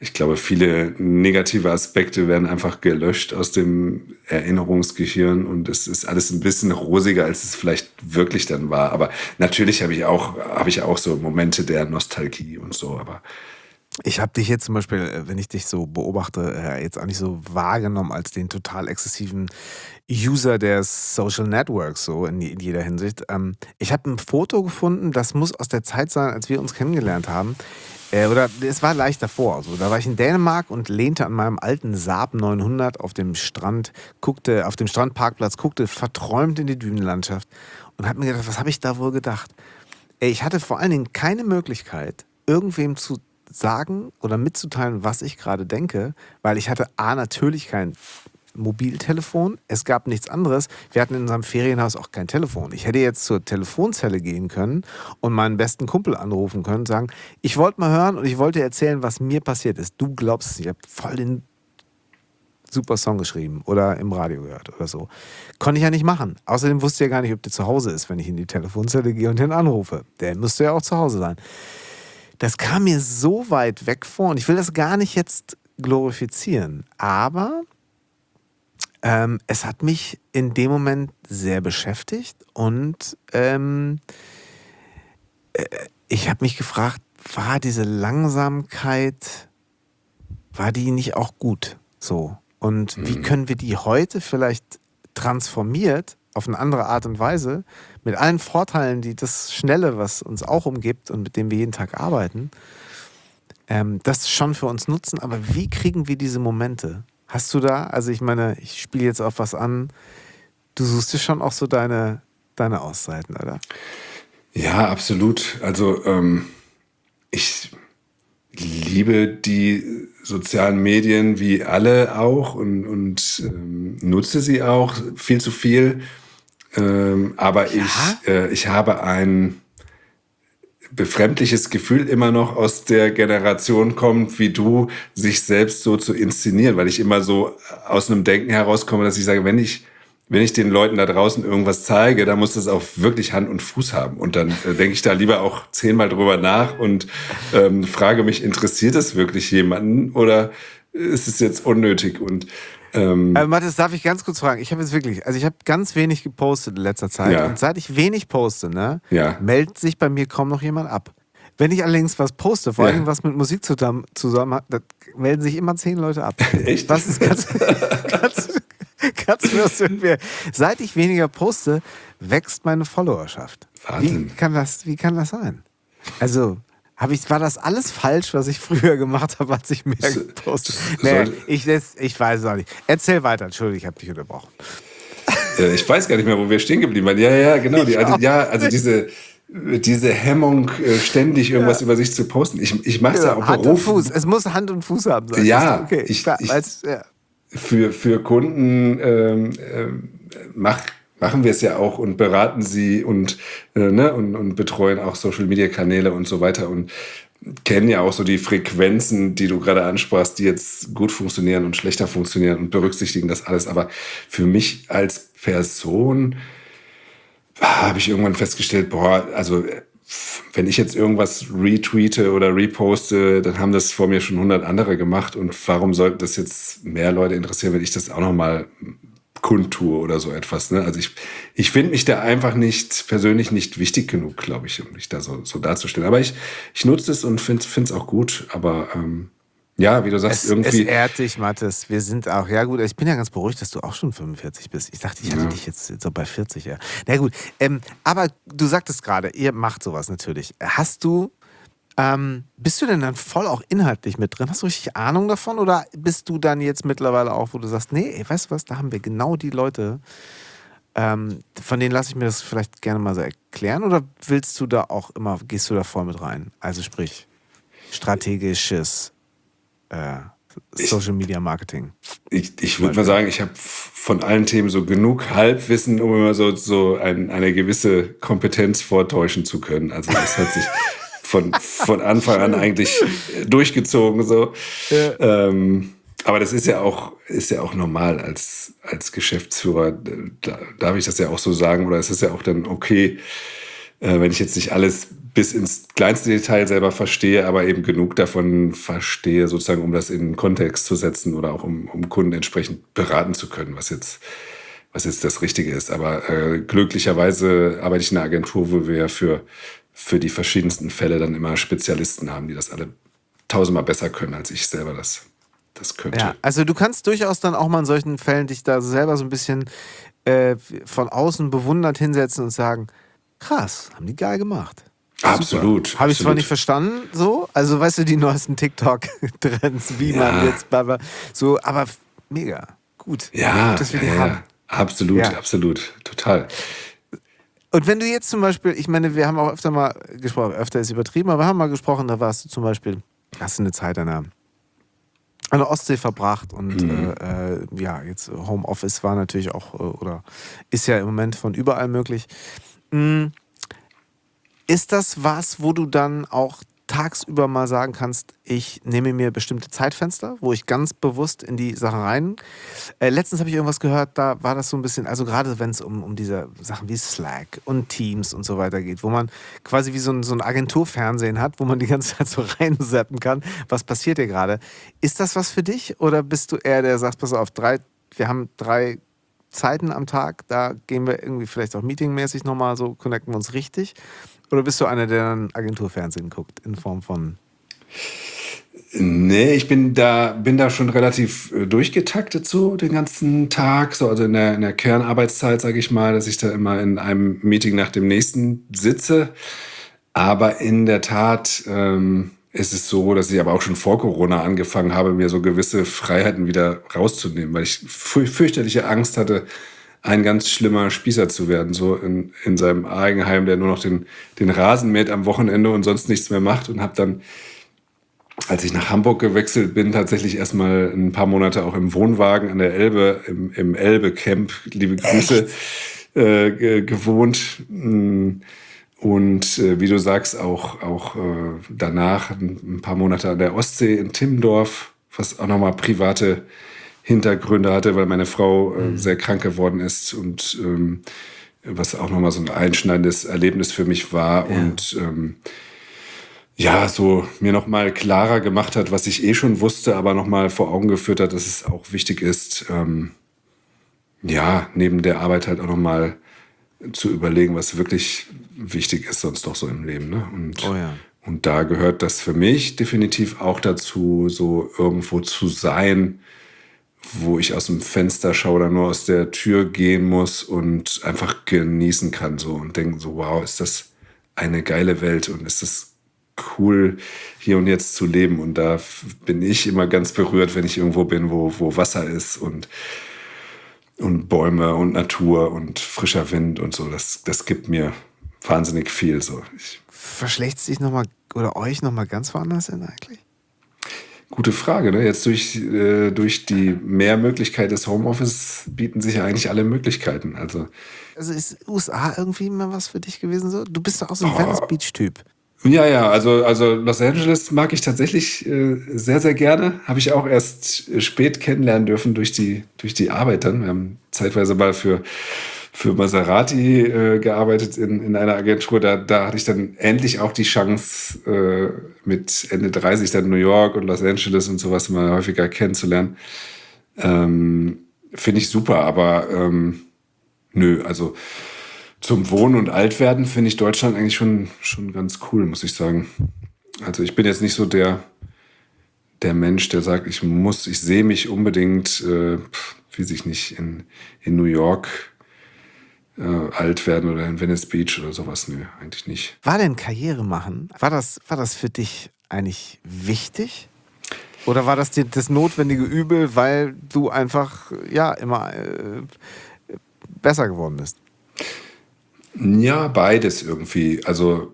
Ich glaube, viele negative Aspekte werden einfach gelöscht aus dem Erinnerungsgehirn und es ist alles ein bisschen rosiger, als es vielleicht wirklich dann war. Aber natürlich habe ich auch, habe ich auch so Momente der Nostalgie und so, aber Ich habe dich jetzt zum Beispiel, wenn ich dich so beobachte, äh, jetzt auch nicht so wahrgenommen als den total exzessiven User der Social Networks, so in, in jeder Hinsicht. Ähm, ich habe ein Foto gefunden, das muss aus der Zeit sein, als wir uns kennengelernt haben. Äh, oder es war leicht davor. Also, da war ich in Dänemark und lehnte an meinem alten Saab neunhundert auf dem Strand, guckte auf dem Strandparkplatz, guckte verträumt in die Dünenlandschaft und habe mir gedacht, was habe ich da wohl gedacht? Ey, ich hatte vor allen Dingen keine Möglichkeit, irgendwem zu sagen oder mitzuteilen, was ich gerade denke, weil ich hatte A, natürlich kein Mobiltelefon, es gab nichts anderes. Wir hatten in unserem Ferienhaus auch kein Telefon. Ich hätte jetzt zur Telefonzelle gehen können und meinen besten Kumpel anrufen können und sagen, ich wollte mal hören und ich wollte erzählen, was mir passiert ist. Du glaubst es nicht, ich habe voll den super Song geschrieben oder im Radio gehört oder so. Konnte ich ja nicht machen. Außerdem wusste ich ja gar nicht, ob der zu Hause ist, wenn ich in die Telefonzelle gehe und ihn anrufe. Der müsste ja auch zu Hause sein. Das kam mir so weit weg vor und ich will das gar nicht jetzt glorifizieren, aber ähm, es hat mich in dem Moment sehr beschäftigt und ähm, äh, ich habe mich gefragt, war diese Langsamkeit, war die nicht auch gut so? Und wie können wir die heute vielleicht transformiert auf eine andere Art und Weise, mit allen Vorteilen, die das Schnelle, was uns auch umgibt und mit dem wir jeden Tag arbeiten, ähm, das schon für uns nutzen. Aber wie kriegen wir diese Momente? Hast du da, also ich meine, ich spiele jetzt auf was an, du suchst dir schon auch so deine, deine Auszeiten, oder? ja, absolut. Also ähm, ich liebe die sozialen Medien wie alle auch und, und ähm, nutze sie auch viel zu viel. Ähm, aber Ja? ich, äh, ich habe ein befremdliches Gefühl immer noch aus der Generation kommt, wie du, sich selbst so zu inszenieren, weil ich immer so aus einem Denken herauskomme, dass ich sage, wenn ich wenn ich den Leuten da draußen irgendwas zeige, dann muss das auch wirklich Hand und Fuß haben. Und dann äh, denke ich da lieber auch zehnmal drüber nach und ähm, frage mich, interessiert es wirklich jemanden oder ist es jetzt unnötig? Und ähm, Also Mathis, darf ich ganz kurz fragen? Ich habe jetzt wirklich, also ich habe ganz wenig gepostet in letzter Zeit Ja. und seit ich wenig poste, ne, Ja. meldet sich bei mir kaum noch jemand ab. Wenn ich allerdings was poste, vor Ja. allem was mit Musik zusammen, zusammen hat, da melden sich immer zehn Leute ab. Echt? Was ist ganz, ganz, ganz lustig. Seit ich weniger poste, wächst meine Followerschaft. Wie Wahnsinn. kann das, wie kann das sein? Also, hab ich, war das alles falsch, was ich früher gemacht habe, als ich mehr So- gepostet so- habe? Nee, soll- ich, das- ich weiß es auch nicht. Erzähl weiter, Entschuldigung, ich habe dich unterbrochen. Äh, ich weiß gar nicht mehr, wo wir stehen geblieben waren. Ja, ja, genau. Die Ich alte, auch ja, also diese, diese Hemmung, äh, ständig irgendwas über sich zu posten. Ich, ich mache es ja auch Hand und beruflich. Fuß. Es muss Hand und Fuß haben. sagst Ja, du. okay. ich- klar, ich- weil's- ja. Für, für Kunden ähm, ähm, mach, machen wir es ja auch und beraten sie und, äh, ne, und, und betreuen auch Social-Media-Kanäle und so weiter und kennen ja auch so die Frequenzen, die du gerade ansprachst, die jetzt gut funktionieren und schlechter funktionieren und berücksichtigen das alles. Aber für mich als Person ah, habe ich irgendwann festgestellt, boah, also äh, wenn ich jetzt irgendwas retweete oder reposte, dann haben das vor mir schon hundert andere gemacht. Und warum sollten das jetzt mehr Leute interessieren, wenn ich das auch nochmal kundtue oder so etwas? Ne? Also ich, ich finde mich da einfach nicht, persönlich nicht wichtig genug, glaube ich, um mich da so, so darzustellen. Aber ich, ich nutze es und finde es auch gut. Aber ähm, ja, wie du sagst, Es, irgendwie... es ehrt dich, Mathis. Wir sind auch, ja gut, ich bin ja ganz beruhigt, dass du auch schon fünfundvierzig bist. Ich dachte, ich hätte Ja. dich jetzt so bei vierzig, ja. Na gut, ähm, aber du sagtest gerade, ihr macht sowas natürlich. Hast du, ähm, bist du denn dann voll auch inhaltlich mit drin? Hast du richtig Ahnung davon? Oder bist du dann jetzt mittlerweile auch, wo du sagst, nee, ey, weißt du was, da haben wir genau die Leute, ähm, von denen lasse ich mir das vielleicht gerne mal so erklären? Oder willst du da auch immer, gehst du da voll mit rein? Also sprich, strategisches äh, Social Media Marketing. Ich, ich würde mal sagen, ich habe von allen Themen so genug Halbwissen, um immer so, so ein, eine gewisse Kompetenz vortäuschen zu können. Also das hat sich von, von Anfang an eigentlich durchgezogen. So. Ja. Ähm, aber das ist ja auch, ist ja auch normal als, als Geschäftsführer. Da, darf ich das ja auch so sagen? Oder ist es ja auch dann okay, äh, wenn ich jetzt nicht alles bis ins kleinste Detail selber verstehe, aber eben genug davon verstehe, sozusagen, um das in einen Kontext zu setzen oder auch um, um Kunden entsprechend beraten zu können, was jetzt, was jetzt das Richtige ist. Aber äh, glücklicherweise arbeite ich in einer Agentur, wo wir ja für, für die verschiedensten Fälle dann immer Spezialisten haben, die das alle tausendmal besser können, als ich selber das, das könnte. Ja, also du kannst durchaus dann auch mal in solchen Fällen dich da selber so ein bisschen äh, von außen bewundert hinsetzen und sagen, krass, haben die geil gemacht. Absolut. Habe ich zwar absolut. nicht verstanden, so, also weißt du, die neuesten TikTok-Trends, wie Ja. man jetzt, bla, so, aber gut, gut. Ja, Gut, dass wir die ja, haben. ja. Absolut, Ja. absolut. Total. Und wenn du jetzt zum Beispiel, ich meine, wir haben auch öfter mal gesprochen, öfter ist übertrieben, aber wir haben mal gesprochen, da warst du zum Beispiel, hast du eine Zeit an der, an der Ostsee verbracht und Mhm. äh, äh, ja, jetzt Homeoffice war natürlich auch, äh, oder ist ja im Moment von überall möglich. Mhm. Ist das was, wo du dann auch tagsüber mal sagen kannst, ich nehme mir bestimmte Zeitfenster, wo ich ganz bewusst in die Sachen rein. Äh, letztens habe ich irgendwas gehört, da war das so ein bisschen, also gerade wenn es um, um diese Sachen wie Slack und Teams und so weiter geht, wo man quasi wie so ein, so ein Agenturfernsehen hat, wo man die ganze Zeit so reinseppen kann, was passiert hier gerade. Ist das was für dich oder bist du eher der, der sagt, pass auf, drei, wir haben drei Zeiten am Tag, da gehen wir irgendwie vielleicht auch meetingmäßig nochmal so, connecten wir uns richtig? Oder bist du einer, der dann Agenturfernsehen guckt in Form von... Nee, ich bin da, bin da schon relativ äh, durchgetaktet so den ganzen Tag. So, also in der, in der Kernarbeitszeit, sage ich mal, dass ich da immer in einem Meeting nach dem nächsten sitze. Aber in der Tat ähm, ist es so, dass ich aber auch schon vor Corona angefangen habe, mir so gewisse Freiheiten wieder rauszunehmen, weil ich fü- fürchterliche Angst hatte, ein ganz schlimmer Spießer zu werden, so in, in seinem Eigenheim, der nur noch den, den Rasen mäht am Wochenende und sonst nichts mehr macht. Und habe dann, als ich nach Hamburg gewechselt bin, tatsächlich erstmal ein paar Monate auch im Wohnwagen an der Elbe, im, im Elbe-Camp, liebe Grüße, äh, ge- gewohnt. Und äh, wie du sagst, auch, auch äh, danach ein, ein paar Monate an der Ostsee in Timmendorf, was auch nochmal private Hintergründe hatte, weil meine Frau äh, sehr krank geworden ist und ähm, was auch nochmal so ein einschneidendes Erlebnis für mich war Ja. und ähm, ja, so mir nochmal klarer gemacht hat, was ich eh schon wusste, aber nochmal vor Augen geführt hat, dass es auch wichtig ist, ähm, ja, neben der Arbeit halt auch nochmal zu überlegen, was wirklich wichtig ist sonst doch so im Leben. Ne? Und, Oh ja. und da gehört das für mich definitiv auch dazu, so irgendwo zu sein, wo ich aus dem Fenster schaue oder nur aus der Tür gehen muss und einfach genießen kann so und denken so, wow, ist das eine geile Welt und ist das cool, hier und jetzt zu leben. Und da f- bin ich immer ganz berührt, wenn ich irgendwo bin, wo, wo Wasser ist und, und Bäume und Natur und frischer Wind und so. Das, das gibt mir wahnsinnig viel. So. Ich, Verschlägt es dich nochmal oder euch nochmal ganz woanders hin eigentlich? Gute Frage. Ne? Jetzt durch, äh, durch die Mehrmöglichkeit des Homeoffice bieten sich ja eigentlich alle Möglichkeiten. Also Also ist U S A irgendwie mal was für dich gewesen so? Du bist doch auch so ein Oh. Venice Beach-Typ. ja, ja, also, also Los Angeles mag ich tatsächlich äh, sehr, sehr gerne. Habe ich auch erst äh, spät kennenlernen dürfen durch die, durch die Arbeit dann. Wir haben zeitweise mal für, für Maserati äh, gearbeitet in, in einer Agentur. Da, da hatte ich dann endlich auch die Chance, äh, mit Ende dreißig dann New York und Los Angeles und sowas mal häufiger kennenzulernen. Ähm, Finde ich super, aber ähm, nö, also zum Wohnen und Altwerden finde ich Deutschland eigentlich schon, schon ganz cool, muss ich sagen. Also ich bin jetzt nicht so der, der Mensch, der sagt, ich muss, ich sehe mich unbedingt, äh, pf, weiß ich nicht, in, in New York äh, alt werden oder in Venice Beach oder sowas. Nö, eigentlich nicht. War denn Karriere machen, war das, war das für dich eigentlich wichtig? Oder war das dir das notwendige Übel, weil du einfach, ja, immer äh, besser geworden bist? Ja, beides irgendwie. Also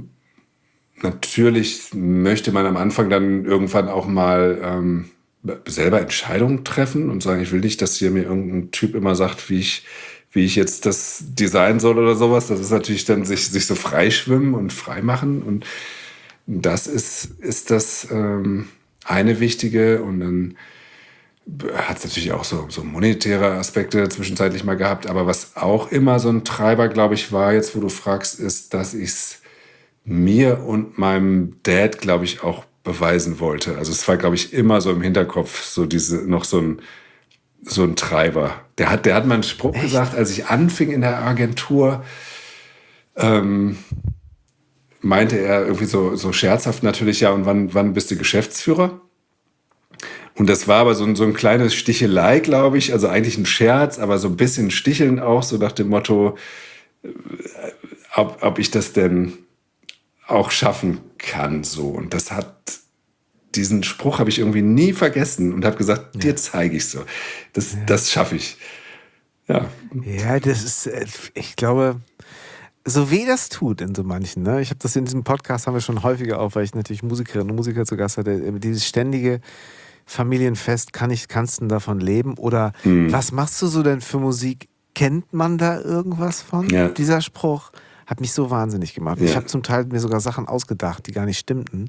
natürlich möchte man am Anfang dann irgendwann auch mal ähm, selber Entscheidungen treffen und sagen, ich will nicht, dass hier mir irgendein Typ immer sagt, wie ich, wie ich jetzt das designen soll oder sowas. Das ist natürlich dann sich, sich so freischwimmen und freimachen. Und das ist, ist das ähm, eine wichtige. Und dann hat es natürlich auch so, so monetäre Aspekte zwischenzeitlich mal gehabt. Aber was auch immer so ein Treiber, glaube ich, war, jetzt wo du fragst, ist, dass ich es mir und meinem Dad, glaube ich, auch beweisen wollte. Also es war, glaube ich, immer so im Hinterkopf so diese noch so ein so ein Treiber. Der hat, der hat mal einen Spruch Echt? gesagt, als ich anfing in der Agentur, ähm, meinte er irgendwie so, so scherzhaft natürlich, ja, und wann, wann bist du Geschäftsführer? Und das war aber so ein, so ein kleines Stichelei, glaube ich, also eigentlich ein Scherz, aber so ein bisschen sticheln auch, so nach dem Motto, äh, ob, ob ich das denn auch schaffen kann, so. Und das hat, diesen Spruch habe ich irgendwie nie vergessen und habe gesagt, dir zeige ich so. Das, das schaffe ich. Ja. Ja, das ist, äh, ich glaube, so weh das tut in so manchen. Ne? Ich habe das in diesem Podcast, haben wir schon häufiger auf, weil ich natürlich Musikerinnen und Musiker zu Gast hatte, dieses ständige Familienfest, kann ich, kannst du davon leben? Oder Mhm. was machst du so denn für Musik? Kennt man da irgendwas von? Ja. Dieser Spruch hat mich so wahnsinnig gemacht. Ja. Ich habe zum Teil mir sogar Sachen ausgedacht, die gar nicht stimmten,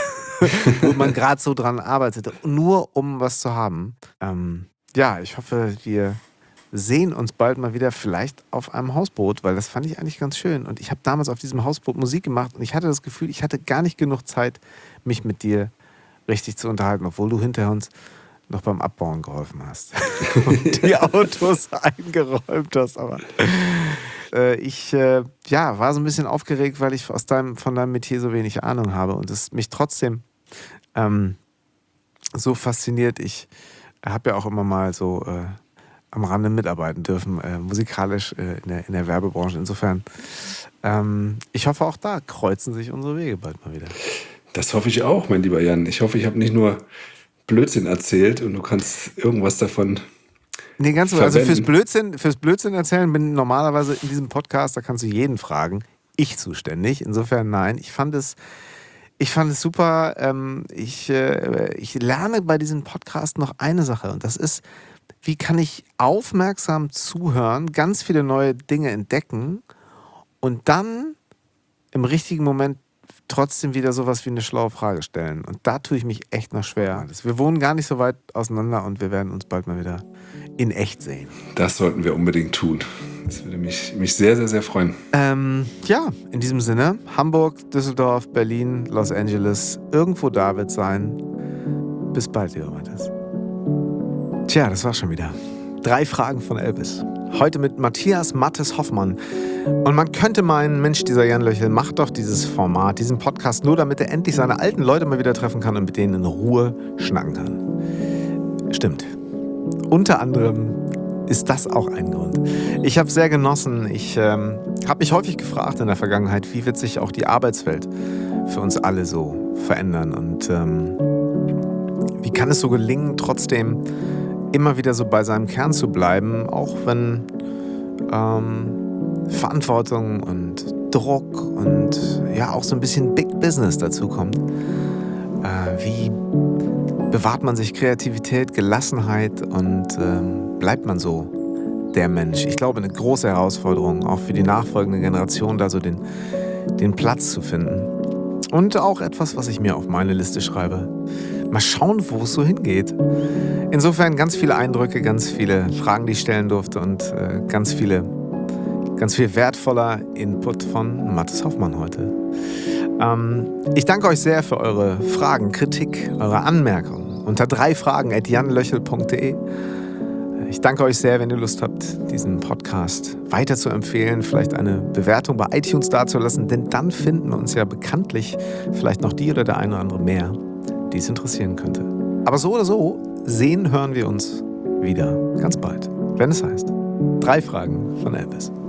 wo man gerade so dran arbeitete, nur um was zu haben. Ähm, ja, ich hoffe, wir sehen uns bald mal wieder, vielleicht auf einem Hausboot, weil das fand ich eigentlich ganz schön. Und ich habe damals auf diesem Hausboot Musik gemacht und ich hatte das Gefühl, ich hatte gar nicht genug Zeit, mich mit dir richtig zu unterhalten, obwohl du hinter uns noch beim Abbauen geholfen hast und die Autos eingeräumt hast. Aber äh, ich äh, ja, war so ein bisschen aufgeregt, weil ich aus deinem, von deinem Metier so wenig Ahnung habe und es mich trotzdem ähm, so fasziniert. Ich habe ja auch immer mal so äh, am Rande mitarbeiten dürfen, äh, musikalisch äh, in, der, in der Werbebranche. Insofern, ähm, ich hoffe, auch da kreuzen sich unsere Wege bald mal wieder. Das hoffe ich auch, mein lieber Jan. Ich hoffe, ich habe nicht nur Blödsinn erzählt und du kannst irgendwas davon Nee, ganz so. Also verwenden. fürs Blödsinn, fürs Blödsinn erzählen bin normalerweise in diesem Podcast, da kannst du jeden fragen. Ich zuständig. Insofern nein. Ich fand es, ich fand es super. Ähm, ich, äh, ich lerne bei diesem Podcast noch eine Sache und das ist, wie kann ich aufmerksam zuhören, ganz viele neue Dinge entdecken und dann im richtigen Moment trotzdem wieder sowas wie eine schlaue Frage stellen. Und da tue ich mich echt noch schwer. Wir wohnen gar nicht so weit auseinander und wir werden uns bald mal wieder in echt sehen. Das sollten wir unbedingt tun. Das würde mich, mich sehr, sehr, sehr freuen. Ähm, ja, in diesem Sinne, Hamburg, Düsseldorf, Berlin, Los Angeles, irgendwo da wird sein. Bis bald, lieber Matthias. Tja, das war's schon wieder. Drei Fragen von Elvis. Heute mit Matthias Mattes Hoffmann. Und man könnte meinen, Mensch, dieser Jan Löchel macht doch dieses Format, diesen Podcast nur, damit er endlich seine alten Leute mal wieder treffen kann und mit denen in Ruhe schnacken kann. Stimmt. Unter anderem ist das auch ein Grund. Ich habe sehr genossen. Ich ähm, habe mich häufig gefragt in der Vergangenheit, wie wird sich auch die Arbeitswelt für uns alle so verändern und ähm, wie kann es so gelingen, trotzdem immer wieder so bei seinem Kern zu bleiben, auch wenn ähm, Verantwortung und Druck und ja auch so ein bisschen Big Business dazu kommt. Äh, wie bewahrt man sich Kreativität, Gelassenheit und ähm, bleibt man so der Mensch? Ich glaube, eine große Herausforderung, auch für die nachfolgende Generation, da so den, den Platz zu finden. Und auch etwas, was ich mir auf meine Liste schreibe. Mal schauen, wo es so hingeht. Insofern ganz viele Eindrücke, ganz viele Fragen, die ich stellen durfte und äh, ganz viele, ganz viel wertvoller Input von Mattes Hoffmann heute. Ähm, ich danke euch sehr für eure Fragen, Kritik, eure Anmerkungen unter drei fragen at jan löchel punkt de. Ich danke euch sehr, wenn ihr Lust habt, diesen Podcast weiter zu empfehlen, vielleicht eine Bewertung bei iTunes dazulassen, denn dann finden uns ja bekanntlich vielleicht noch die oder der eine oder andere mehr, die es interessieren könnte. Aber so oder so, sehen, hören wir uns wieder ganz bald, wenn es heißt, drei Fragen von Elvis.